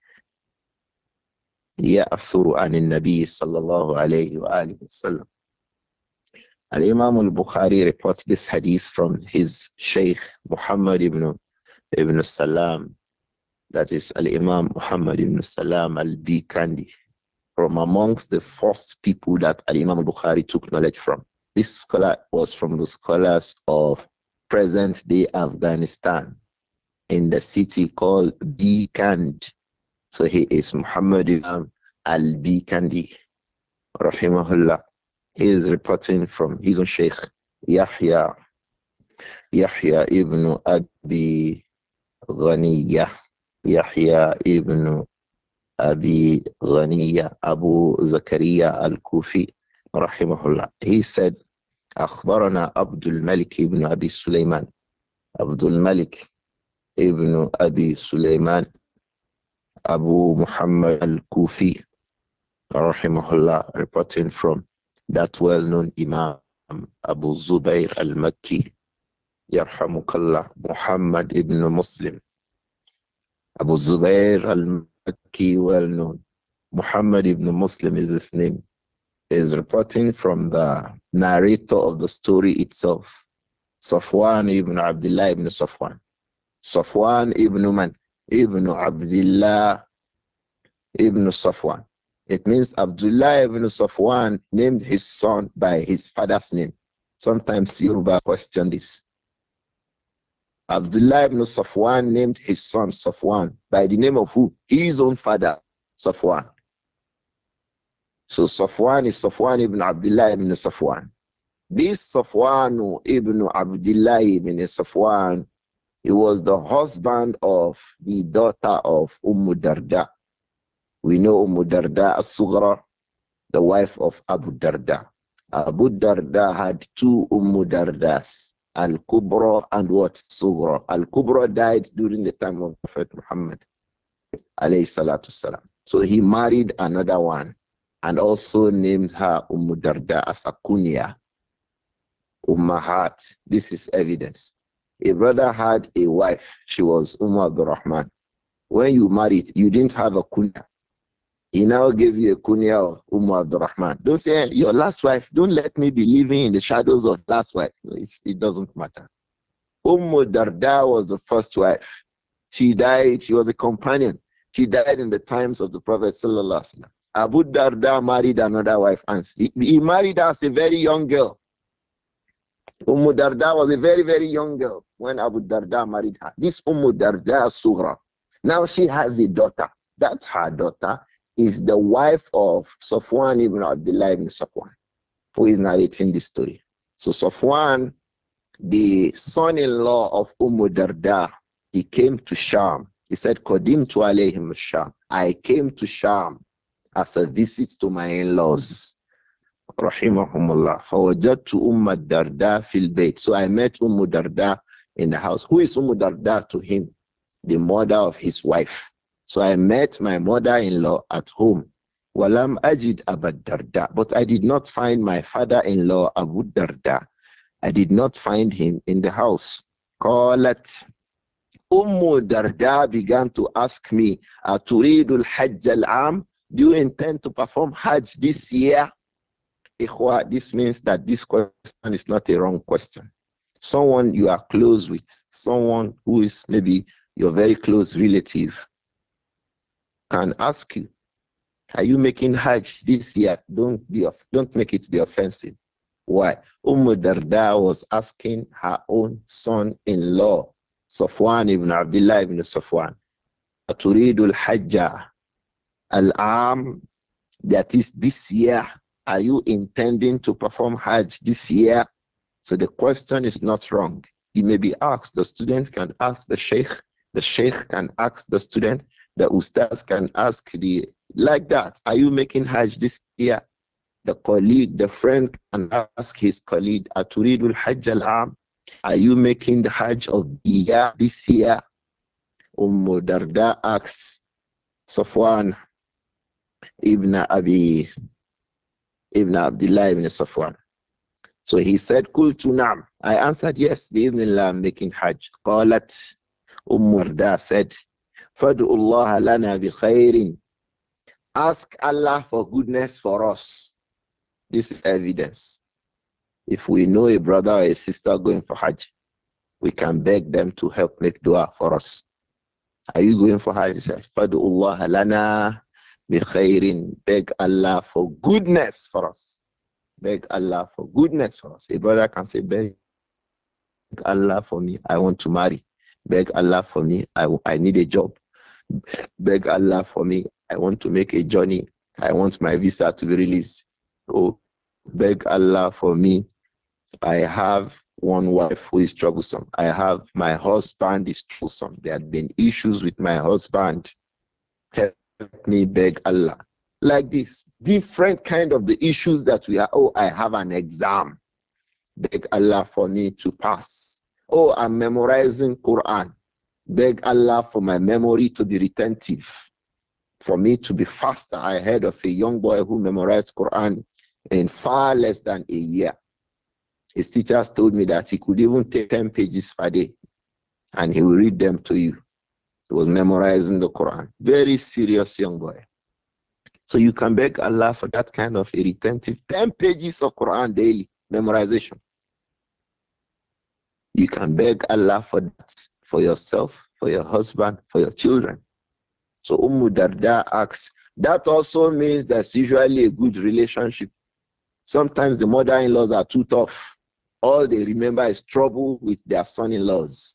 يأثر عن النبي صلى الله عليه وآله وسلم. Al-Imam al-Bukhari reports this hadith from his Shaykh Muhammad ibn Salam, that is Al-Imam Muhammad ibn Salam al-Bikandi, from amongst the first people that Al-Imam al-Bukhari took knowledge from. This scholar was from the scholars of present-day Afghanistan in the city called Bikand. So he is Muhammad ibn al-Bikandi, rahimahullah. He is reporting from his own Sheikh Yahya ibn Abi Ghaniya, Yahya ibn Abi Ghaniya, Abu Zakaria al-Kufi, rahimahullah. He said, أخبرنا عبد الملك ibn Abi Sulaiman. Abdul Malik ibn Abi Sulaiman, Abu Muhammad al-Kufi, rahimahullah, reporting from that well-known Imam Abu Zubayr al-Makki, yarhamukallah, Muhammad ibn Muslim. Abu Zubayr al-Makki, well-known. Muhammad ibn Muslim is his name. Is reporting from the narrator of the story itself, Safwan ibn Abdullah ibn Safwan. Safwan ibn Man, ibn Abdullah ibn Safwan. It means Abdullah ibn Safwan named his son by his father's name. Sometimes Yoruba question this. Abdullah ibn Safwan named his son Safwan by the name of who? His own father, Safwan. So Safwan is Safwan ibn Abdullah ibn Safwan. This Safwan ibn Abdullah ibn Safwan, he was the husband of the daughter of Darda. We know Darda as-Sughra, the wife of Abu Darda. Abu Darda had two Dardas, Al-Kubra and what? Sughra. Al-Kubra died during the time of Prophet Muhammad, alayhi salatu salam. So he married another one and also named her Darda as a kunya, Ummahat. This is evidence. A brother had a wife. She was Abdul Rahman. When you married, you didn't have a kunya. He now gave you a kunya of Abdul Rahman. Don't say, your last wife, don't let me be living in the shadows of last wife. No, it doesn't matter. Darda was the first wife. She died, she was a companion. She died in the times of the Prophet Sallallahu Alaihi Wasallam. Abu Darda married another wife and he married her as a very young girl. Darda was a very, very young girl when Abu Darda married her. This Darda Sughra. Now she has a daughter. That's her daughter is the wife of Safwan ibn Abdullah ibn Safwan, who is narrating this story. So Safwan, the son-in-law of Darda, he came to Sham. He said, Qadim to alayhim Sham. I came to Sham as a visit to my in-laws. Rahimahumullah. Fawajadtu Darda fil bayt. So I met Darda in the house. Who is Darda to him? The mother of his wife. So I met my mother-in-law at home. Walam ajid Abu Darda. But I did not find my father-in-law Abu Darda. I did not find him in the house. Qalat Darda began to ask me, Turidul Hajj al-Am? Do you intend to perform Hajj this year? Ikhwa, this means that this question is not a wrong question. Someone you are close with, someone who is maybe your very close relative, can ask you, are you making Hajj this year? Don't make it be offensive. Why? Darda was asking her own son-in-law, Safwan ibn Abdullah ibn Safwan, Turidul Hajjah al-Am, that is this year. Are you intending to perform Hajj this year? So the question is not wrong. It may be asked. The student can ask the sheikh can ask the student, the ustaz can ask like that. Are you making Hajj this year? The colleague, the friend can ask his colleague, Aturidul Hajj al-Am? Are you making the Hajj of the year this year? Darda asks Safwan ibn Abdullah ibn Safwan. So he said, Kultu na'am. I answered, yes, bi'idhnillah, I'm making Hajj. Qalat Darda said, Fadu Allah lana bi khairin. Ask Allah for goodness for us. This is evidence. If we know a brother or a sister going for Hajj, we can beg them to help make dua for us. Are you going for Hajj? He said, Fadu Allah lana bi khairin. Beg Allah for goodness for us. Beg Allah for goodness for us. A brother can say, beg Allah for me, I want to marry. Beg Allah for me, I need a job. Beg Allah for me, I want to make a journey. I want my visa to be released. Oh, beg Allah for me, I have one wife who is troublesome. I have my husband is troublesome. There have been issues with my husband. Help me, beg Allah. Like this, different kind of the issues that we are. Oh, I have an exam. Beg Allah for me to pass. Oh, I'm memorizing Quran. Beg Allah for my memory to be retentive, for me to be faster ahead of a young boy who memorized Quran in far less than a year. His teachers told me that he could even take 10 pages per day and he will read them to you. He was memorizing the Quran. Very serious young boy. So you can beg Allah for that kind of a retentive 10 pages of Quran daily memorization. You can beg Allah for that, for yourself, for your husband, for your children. So Darda asks, that also means there's usually a good relationship. Sometimes the mother-in-laws are too tough. All they remember is trouble with their son-in-laws.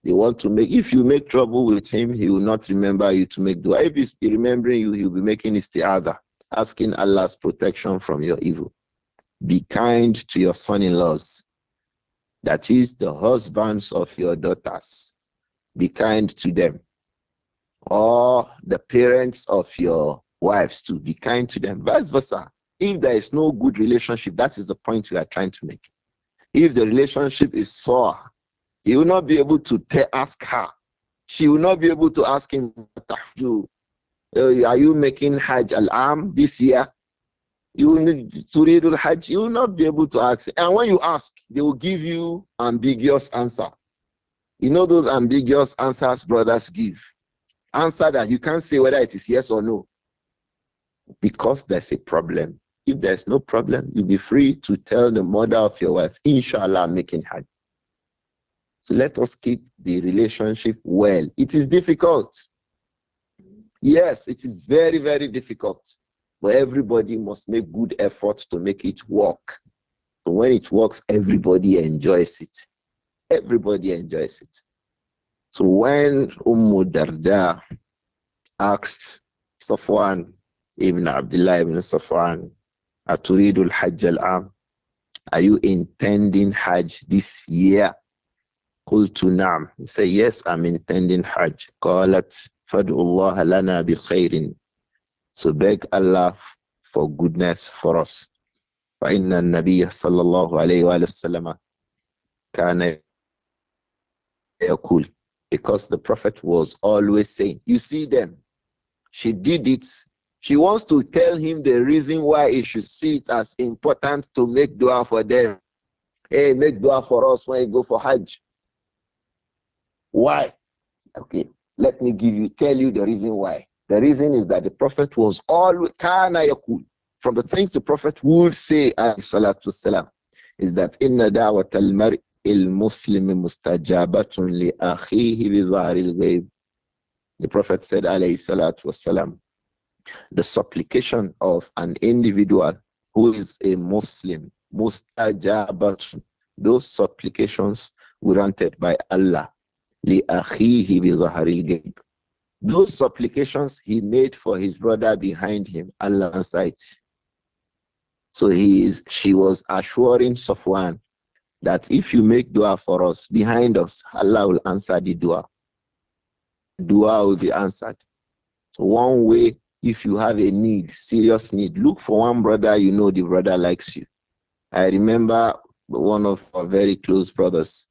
They want to make, if you make trouble with him, he will not remember you to make dua. If he's remembering you, he'll be making isti'adha, asking Allah's protection from your evil. Be kind to your son-in-laws. That is the husbands of your daughters. Be kind to them. Or the parents of your wives too. Be kind to them. Vice versa. If there is no good relationship, that is the point we are trying to make. If the relationship is sour, he will not be able to ask her. She will not be able to ask him, are you making Hajj al-Am this year? You will need to read al-Hajj. You will not be able to ask. And when you ask, they will give you ambiguous answer. You know those ambiguous answers brothers give. Answer that you can't say whether it is yes or no because there's a problem. If there's no problem, you'll be free to tell the mother of your wife, Inshallah, I'm making Hajj. So let us keep the relationship well. It is difficult. Yes, it is very, very difficult. But everybody must make good efforts to make it work. So when it works, everybody enjoys it. Everybody enjoys it. So when Darda asked Safwan ibn Abdullah ibn Safwan, Aturidul Hajj al-Am, are you intending Hajj this year? قلت نعم. He said, yes, I'm intending Hajj. قالت فادعوا الله لنا بخير. So beg Allah for goodness for us. فإن النبي صلى الله عليه وآله وسلم كان يقول, because the Prophet was always saying, you see them, she did it. She wants to tell him the reason why he should see it as important to make dua for them. Hey, make dua for us when you go for Hajj. Why? Okay, let me tell you the reason why. The reason is that the Prophet was always kana yakul. From the things the Prophet would say, alayhi salatu wasalam, is that inna da'wat al-mar'i al-muslimi mustajabatun li akhihi bi dhahril ghaib. The Prophet said, alayhi salatu wasalam, the supplication of an individual who is a Muslim, mustajabatun, those supplications granted by Allah, li akhihi bi dhahril ghaib. Those supplications he made for his brother behind him, Allah answered it. So she was assuring Safwan that if you make dua for us behind us, Allah will answer the dua. Dua will be answered. So one way, if you have a need, serious need, look for one brother you know the brother likes you. I remember one of our very close brothers.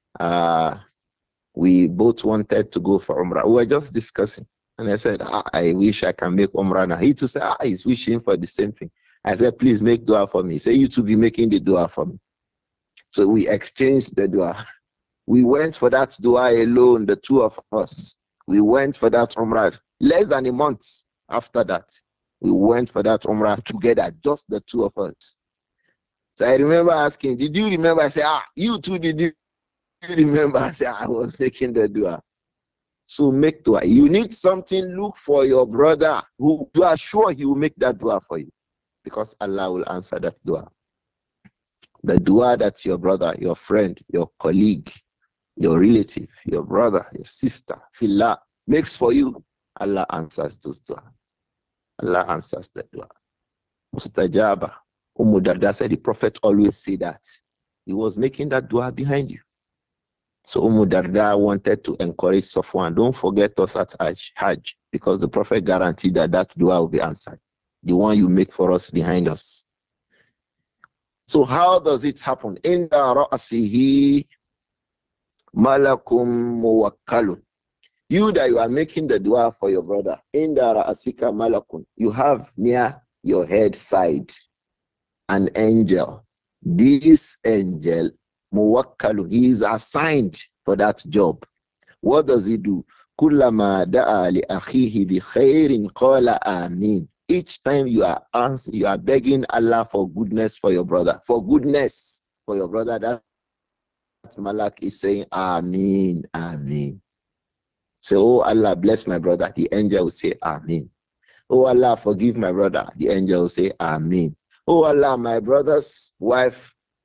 We both wanted to go for Umrah. We were just discussing. And I said, I wish I can make Umrah now. He too said, he's wishing for the same thing. I said, please make dua for me. Say you to be making the dua for me. So we exchanged the dua. We went for that dua alone, the two of us. We went for that Umrah. Less than a month after that, we went for that Umrah together, just the two of us. So I remember asking, did you remember? I said, you too, did you remember? I said, I was making the dua. So make dua. You need something, look for your brother who you are sure he will make that dua for you. Because Allah will answer that dua. The dua that your brother, your friend, your colleague, your relative, your brother, your sister, fillah, makes for you, Allah answers those dua. Allah answers the dua. Mustajaba. Darda said the Prophet always say that. He was making that dua behind you. So Darda wanted to encourage Safwan, don't forget us at Hajj, because the Prophet guaranteed that that dua will be answered. The one you make for us behind us. So how does it happen? Inda ra'asihi malakum muwakkalun. You that you are making the dua for your brother. Inda ra'asika malakun. You have near your head side an angel. This angel, muwakkalun, he is assigned for that job. What does he do? Kullama da'a li akhihi bi khairin qala amin. Each time you are begging Allah for goodness for your brother, for goodness for your brother, that Malak is saying, Amin, Amin. So, oh Allah, bless my brother. The angel will say, Amin. Oh Allah, forgive my brother. The angel will say, Amin. Oh Allah, my brother's wife,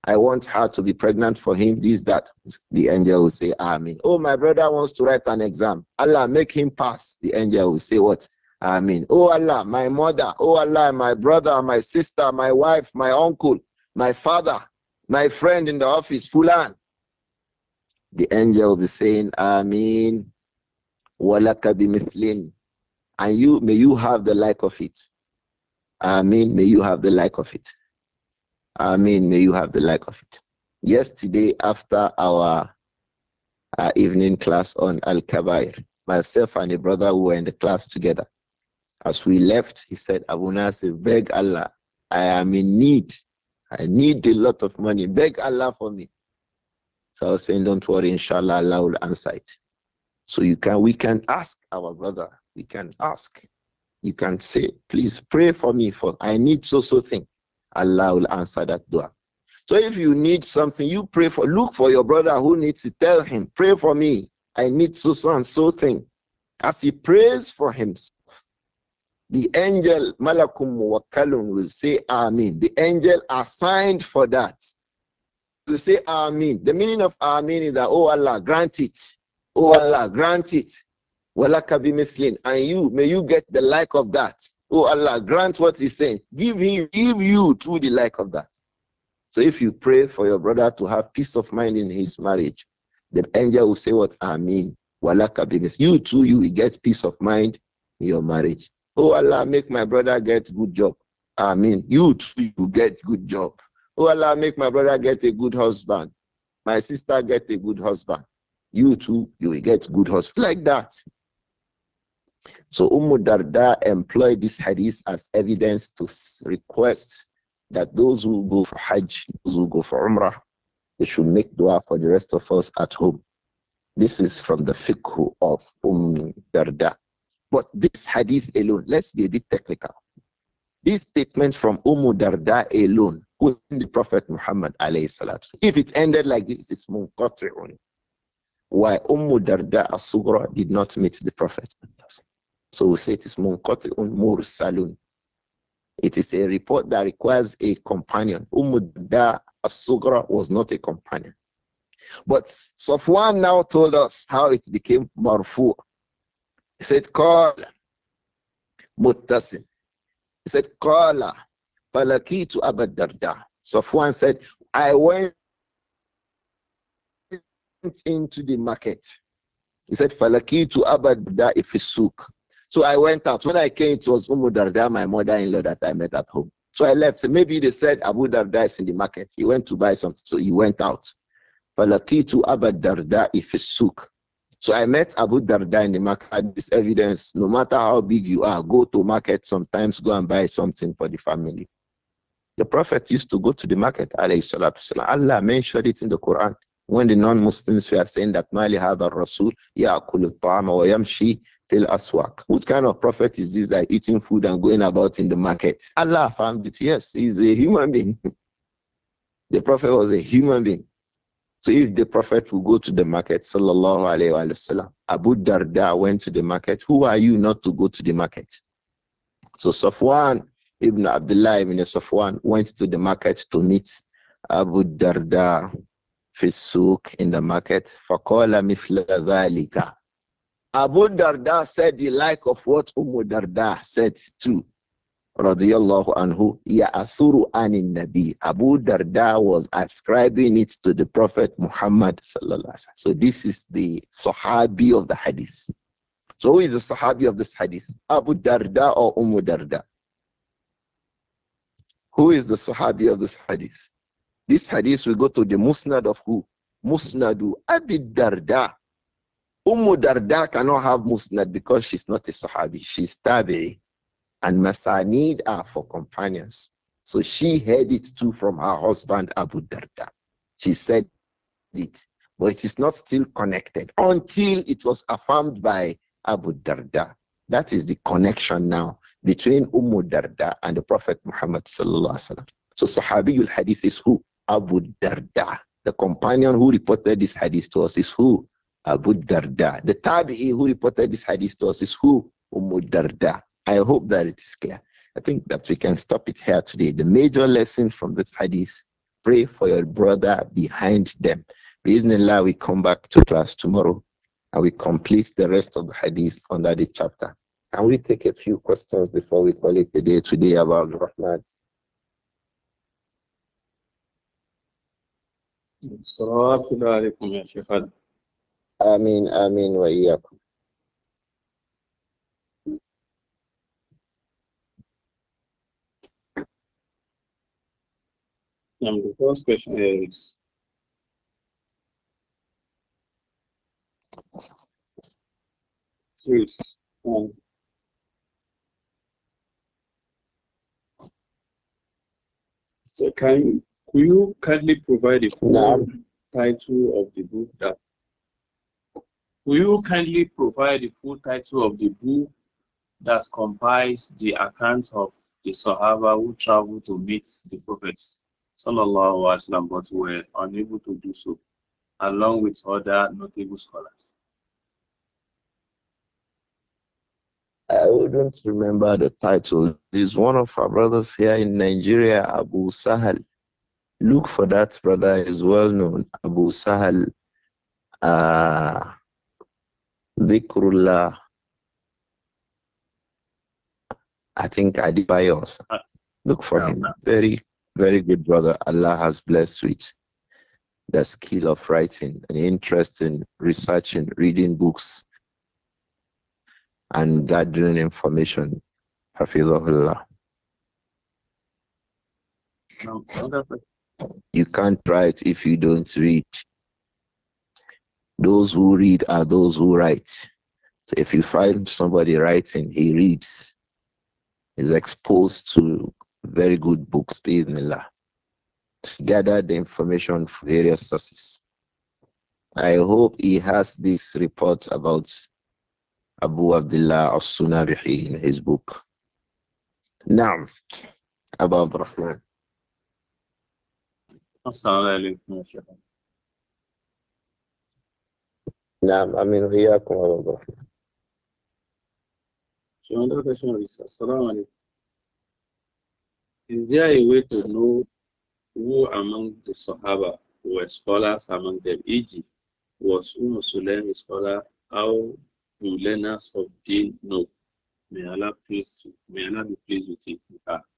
I want her to be pregnant for him, this, that. The angel will say, Amen. Oh, my brother wants to write an exam. Allah, make him pass. The angel will say, what? Amen. Oh, Allah, my mother. Oh, Allah, my brother, my sister, my wife, my uncle, my father, my friend in the office, Fulan. The angel will be saying, Amen. Walaka bimithlin. And you, may you have the like of it. Amen. May you have the like of it. Amen. May you have the like of it. Yesterday, after our evening class on Al Kabair, myself and a brother who were in the class together. As we left, he said, Abu Nasir, beg Allah. I am in need. I need a lot of money. Beg Allah for me. So I was saying, don't worry, inshallah, Allah will answer it. So we can ask our brother. We can ask. You can say, please pray for me for I need so thing. Allah will answer that dua. So if you need something, you pray for, look for your brother who needs to tell him, pray for me. I need so and so thing. As he prays for himself, the angel Malakum Muwakkalun will say Amin. The angel assigned for that will say Amin. The meaning of Amin is that, oh Allah, grant it. Oh Allah, grant it. Walaka bimithlin. And you, may you get the like of that. Oh Allah, grant what he's saying. Give you to the like of that. So if you pray for your brother to have peace of mind in his marriage, the angel will say what? Amin. Walaka bimithlin. You too, you will get peace of mind in your marriage. Oh Allah, make my brother get good job. Amin. You too, you get good job. Oh Allah, make my brother get a good husband. My sister get a good husband. You too, you will get good husband. Like that. So Darda employed this hadith as evidence to request that those who go for Hajj, those who go for Umrah, they should make dua for the rest of us at home. This is from the fiqh of Darda. But this hadith alone, let's be a bit technical. This statement from Darda alone, quoting the Prophet Muhammad alayhi salatu, if it ended like this, it's munqati'un. Why Darda as-Sughra did not meet the Prophet. So we say it is munqati'un mursalun. It is a report that requires a companion. Darda as-Sughra was not a companion. But Safwan now told us how it became marfu'. He said, Qala muttasim. He said, Qala falakitu Abu Darda. Safwan said, I went into the market. He said, falakitu Abu Darda ifisuk. So I went out. When I came, it was Darda, my mother-in-law, that I met at home. So I left. So maybe they said Abu Darda is in the market. He went to buy something. So he went out. Falakitu Abu Darda ifisuk. So I met Abu Darda in the market. This evidence, no matter how big you are, go to market sometimes, go and buy something for the family. The Prophet used to go to the market, alayhi salatu salam. Allah mentioned it in the Quran when the non-Muslims were saying that Mali hadha Rasul ya'kulu ta'ama wa yamshi fil aswaq. What kind of prophet is this that eating food and going about in the market? Allah found it. Yes, he's a human being. The Prophet was a human being. So if the Prophet will go to the market, sallallahu alayhi wa sallam, Abu Darda went to the market, who are you not to go to the market? So Safwan ibn Abdullah ibn Safwan went to the market to meet Abu Darda fi souk in the market. فَقَالَ مِثْلَ ذَلِكَ. Abu Darda said the like of what Darda said too. Radiyallahu anhu, Ya'asuru anin Nabi. Abu Darda was ascribing it to the Prophet Muhammad sallallahu alaihi wasallam. So this is the Sahabi of the Hadith. So who is the Sahabi of this Hadith? Abu Darda or Darda? Who is the Sahabi of this Hadith? This Hadith will go to the Musnad of who? Musnadu Abi Darda. Darda cannot have Musnad because she's not a Sahabi. She's Tabi'i. And Masanid are for companions. So she heard it too from her husband Abu Darda. She said it, but it is not still connected until it was affirmed by Abu Darda. That is the connection now between Darda and the Prophet Muhammad sallallahu alaihi wasallam. So Sahabiyul Hadith is who? Abu Darda. The companion who reported this hadith to us is who? Abu Darda. The Tabi'i who reported this hadith to us is who? Darda. I hope that it is clear. I think that we can stop it here today. The major lesson from this hadith pray for your brother behind them. Bismillah, we come back to class tomorrow and we complete the rest of the hadith under the chapter. Can we take a few questions before we call it a day today about Rahman? السلام عليكم يا شيخ. Amin, Amin, wa iyyakum. The first question is, um, so could you kindly provide a full Naam. title of the book that will you kindly provide the full title of the book that compiles the account of the Sahaba who traveled to meet the Prophet Sallallahu Alaihi Wasallam but were unable to do so, along with other notable scholars? I wouldn't remember the title. There's one of our brothers here in Nigeria, Abu Sahal. Look for that brother, is well known. Abu Sahal, uh, Dhikrullah, I think Adibayos. Uh, Look for him. Very, very good brother. Allah has blessed with the skill of writing, an interest in researching, reading books, and gathering information. Hafizahullah. another You can't write if you don't read. Those who read are those who write. So if you find somebody writing, he reads, is exposed to very good books, bismillah. Gather the information from various sources. I hope he has this report about Abu Abdullah as-Sunabihi in his book. Now, about Rahman. Assalamu alaikum ya Sheikh. Now, I mean, Riyakum about Rahman. So another question is, Assalamu alaikum. Is there a way to know who among the Sahaba were scholars among them? E.g., was Sulaim a scholar? How do learners of Deen know? May Allah be pleased with it.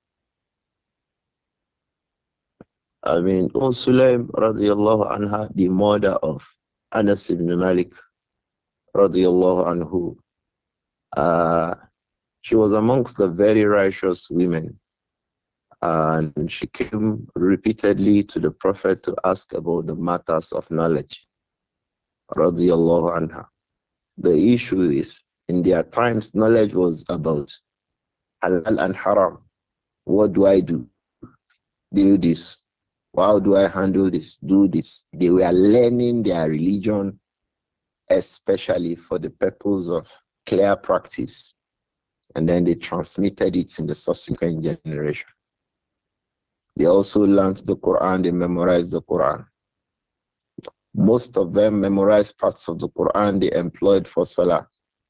I mean, Sulaim radiallahu anha, the mother of Anas ibn Malik radiallahu anhu, uh, she was amongst the very righteous women. And she came repeatedly to the Prophet to ask about the matters of knowledge. Radiallahu anha. The issue is, in their times, knowledge was about halal and haram. What do I do? Do this. How do I handle this? Do this. They were learning their religion, especially for the purpose of clear practice. And then they transmitted it in the subsequent generation. They also learned the Quran, they memorized the Quran. Most of them memorized parts of the Quran they employed for Salah.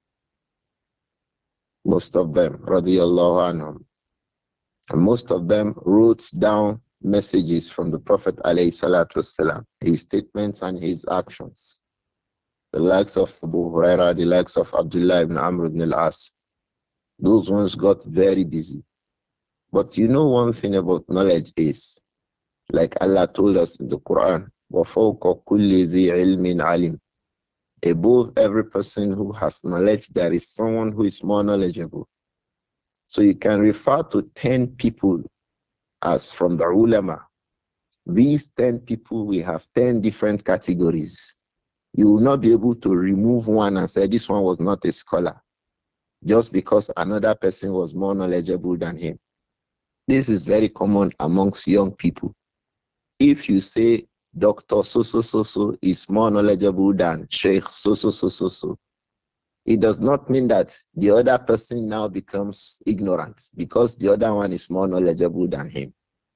Most of them, radiallahu anhum. And most of them wrote down messages from the Prophet alayhi salatu wasalam, his statements and his actions. The likes of Abu Huraira, the likes of Abdullah ibn Amr ibn al-As. Those ones got very busy. But you know one thing about knowledge is, like Allah told us in the Quran, وَفَوْقَ كُلِّ ذِي عِلْمٍ عَلِيمٍ. Above every person who has knowledge, there is someone who is more knowledgeable. So you can refer to 10 people as from the ulama. These 10 people, we have 10 different categories. You will not be able to remove one and say this one was not a scholar just because another person was more knowledgeable than him. This is very common amongst young people. If you say Dr. So is more knowledgeable than Sheikh So, it does not mean that the other person now becomes ignorant because the other one is more knowledgeable than him.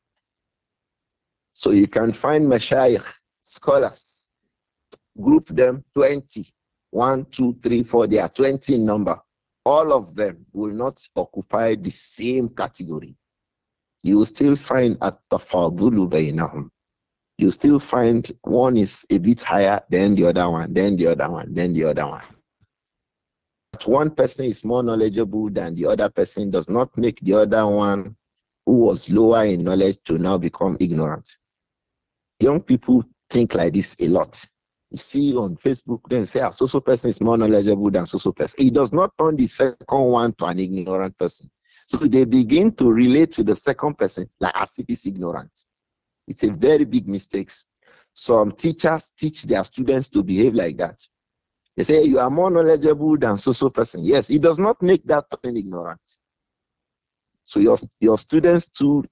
So you can find mashayikh, scholars, group them 20, 1, 2, 3, 4, they are 20 in number. All of them will not occupy the same category. You will still find at-tafadulu baynahum. You still find one is a bit higher than the other one, then the other one, then the other one. That one person is more knowledgeable than the other person does not make the other one who was lower in knowledge to now become ignorant. Young people think like this a lot. You see on Facebook, then say, so person is more knowledgeable than so person. He does not turn the second one to an ignorant person. So they begin to relate to the second person like as if he's ignorant. It's a very big mistake. Some teachers teach their students to behave like that. They say you are more knowledgeable than so person. Yes, it does not make that person ignorant. So your students to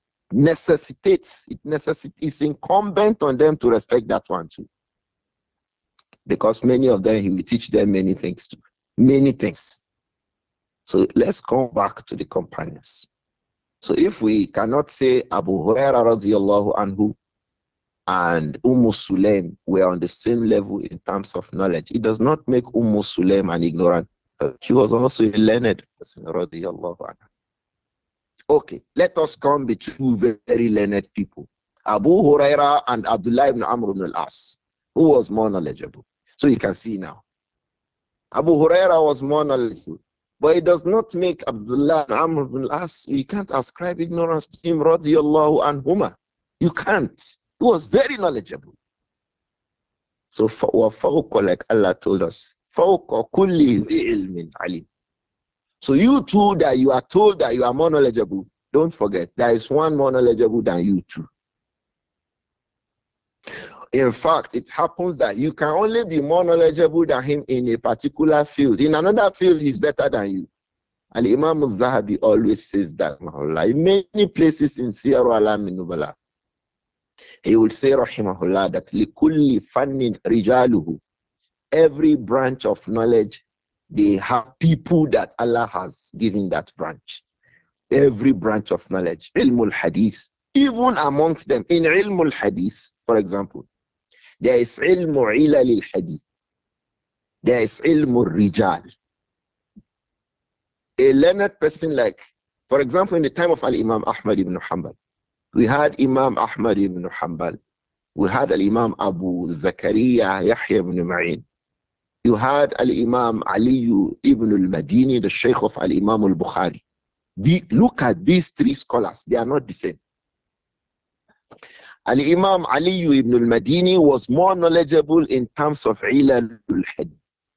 it's incumbent on them to respect that one too. Because many of them he will teach them many things too. Many things. So let's come back to the companions. So if we cannot say Abu Hurairah radiallahu anhu and Sulaim were on the same level in terms of knowledge, it does not make Sulaim an ignorant. She was also a learned person, radiallahu anha. Okay, let us come be two very learned people. Abu Huraira and Abdullah ibn Amr ibn al-As. Who was more knowledgeable? So you can see now. Abu Huraira was more knowledgeable. But it does not make Abdullah ibn Amr ibn al-As, you can't ascribe ignorance to him, radiallahu anhuma. You can't. He was very knowledgeable. So, like Allah told us, فَوْقَ كُلِّ ذِي عِلْمٍ عَلِيمٍ. So you too that you are told that you are more knowledgeable, don't forget, there is one more knowledgeable than you too. In fact, it happens that you can only be more knowledgeable than him in a particular field. In another field, he's better than you. And Imam al-Zahabi always says that. In many places in Siyar Alam Nubala, he will say, rahimahullah, that لِكُلِّ فَنٍ رِجَالُهُ. Every branch of knowledge, they have people that Allah has given that branch. Every branch of knowledge, ilmul hadith, even amongst them, in ilmul hadith, for example, there is ilmu ilalil hadith, there is ilmu rijal. A learned person like, for example, in the time of Al-Imam Ahmad ibn Hanbal, we had Imam Ahmad ibn Hanbal, we had Al-Imam Abu Zakaria Yahya ibn Ma'in, you had Al-Imam Ali ibn al-Madini, the Sheikh of Al-Imam al-Bukhari. Look at these three scholars, they are not the same. Al-Imam Ali ibn al-Madini was more knowledgeable in terms of ilal al-hadith.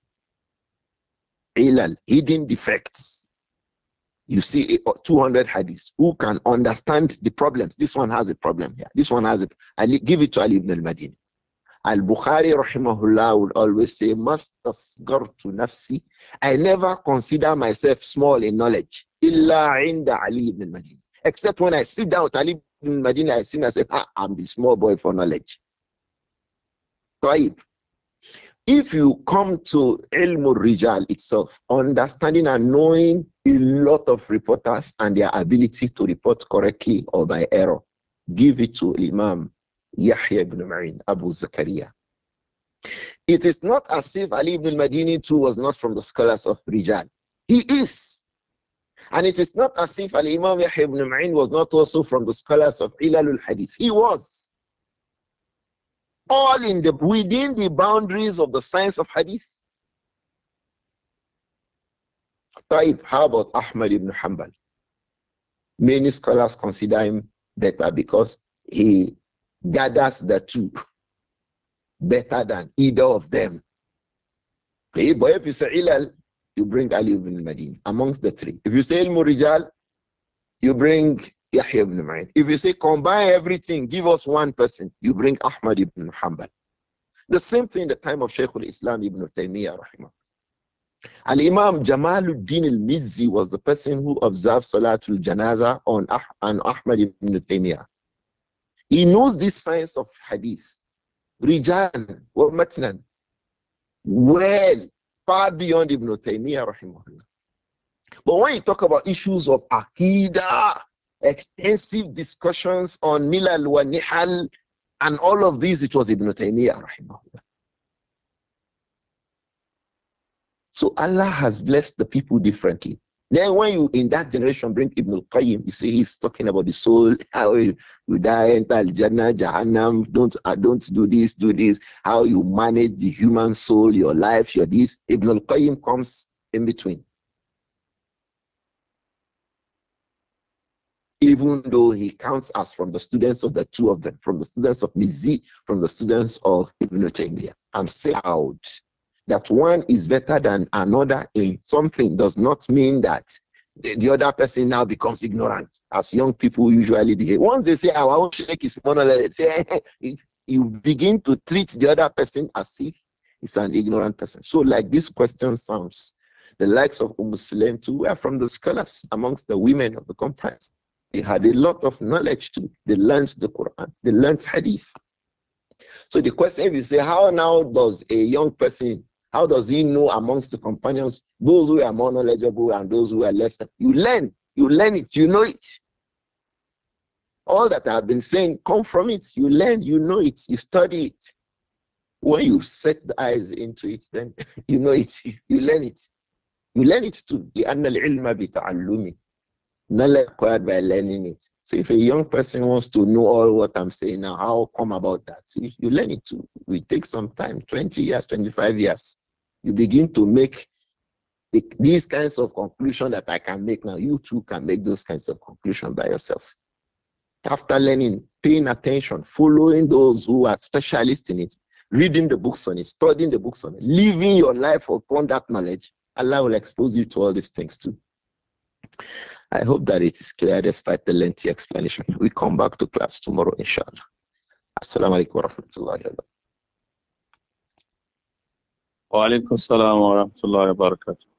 Ilal, hidden defects. You see 200 hadiths. Who can understand the problems? This one has a problem here. This one has it. Give it to Ali ibn al-Madini. Al-Bukhari rahimahullah would always say, Mastasgartu nafsi. I never consider myself small in knowledge. Illa inda Ali ibn al-Madini. Except when I sit down with Ali ibn al-Madini, I see myself, I'm the small boy for knowledge. Taib. If you come to Ilmul Rijal itself, understanding and knowing a lot of reporters and their ability to report correctly or by error, give it to Imam Yahya ibn Ma'in, Abu Zakaria. It is not as if Ali ibn al-Madini too was not from the scholars of Rijal. He is. And it is not as if Al-Imam Yahya ibn Ma'in was not also from the scholars of Ilalul Hadith. He was. All within the boundaries of the science of Hadith. Taib, how about Ahmad ibn Hanbal? Many scholars consider him better because he gathers the two better than either of them. But if you say Ilal, you bring Ali ibn al-Madini amongst the three. If you say Ilmu Rijal, you bring Yahya ibn Ma'in. If you say combine everything, give us one person, you bring Ahmad ibn Hanbal. The same thing in the time of Shaykh al-Islam ibn Taymiyyah rahimah. Al-Imam Jamaluddin al-Mizzi was the person who observed Salatul Janaza on Ahmad ibn Taymiyyah. He knows this science of hadith, Rijal wa Matnan, well, far beyond Ibn Taymiyyah rahimahullah. But when you talk about issues of Aqidah, extensive discussions on Milal wa Nihal, and all of these, it was Ibn Taymiyyah rahimahullah. So Allah has blessed the people differently. Then when you in that generation bring Ibn al-Qayyim, you see he's talking about the soul, how you die, enter Jannah, Jahannam, don't do this, how you manage the human soul, your life, your this. Ibn al-Qayyim comes in between. Even though he counts us from the students of the two of them, from the students of Mizi, from the students of Ibn Taymiyyah. I'm saying out that one is better than another in something does not mean that the other person now becomes ignorant, as young people usually behave. Once they say, "I want to shake his monolith," you begin to treat the other person as if it's an ignorant person. So, like this question sounds, the likes of Muslim too were from the scholars amongst the women of the companions. They had a lot of knowledge too. They learned the Quran, they learned Hadith. So the question, if you say, how now does a young person, how does he know amongst the companions, those who are more knowledgeable and those who are less? You learn it, you know it. All that I've been saying come from it. You learn, you know it, you study it. When you set the eyes into it, then you know it, you learn it. You learn it too. لأن العلم بتعلم. Knowledge acquired by learning it. So if a young person wants to know all what I'm saying now, how come about that? So you learn it too. It takes some time, 20 years, 25 years. You begin to make these kinds of conclusions that I can make now. You too can make those kinds of conclusions by yourself. After learning, paying attention, following those who are specialists in it, reading the books on it, studying the books on it, living your life upon that knowledge, Allah will expose you to all these things too. I hope that it is clear despite the lengthy explanation. We come back to class tomorrow, inshallah. Assalamu alaikum wa rahmatullahi wa barakatuh. وعليكم السلام ورحمة الله وبركاته.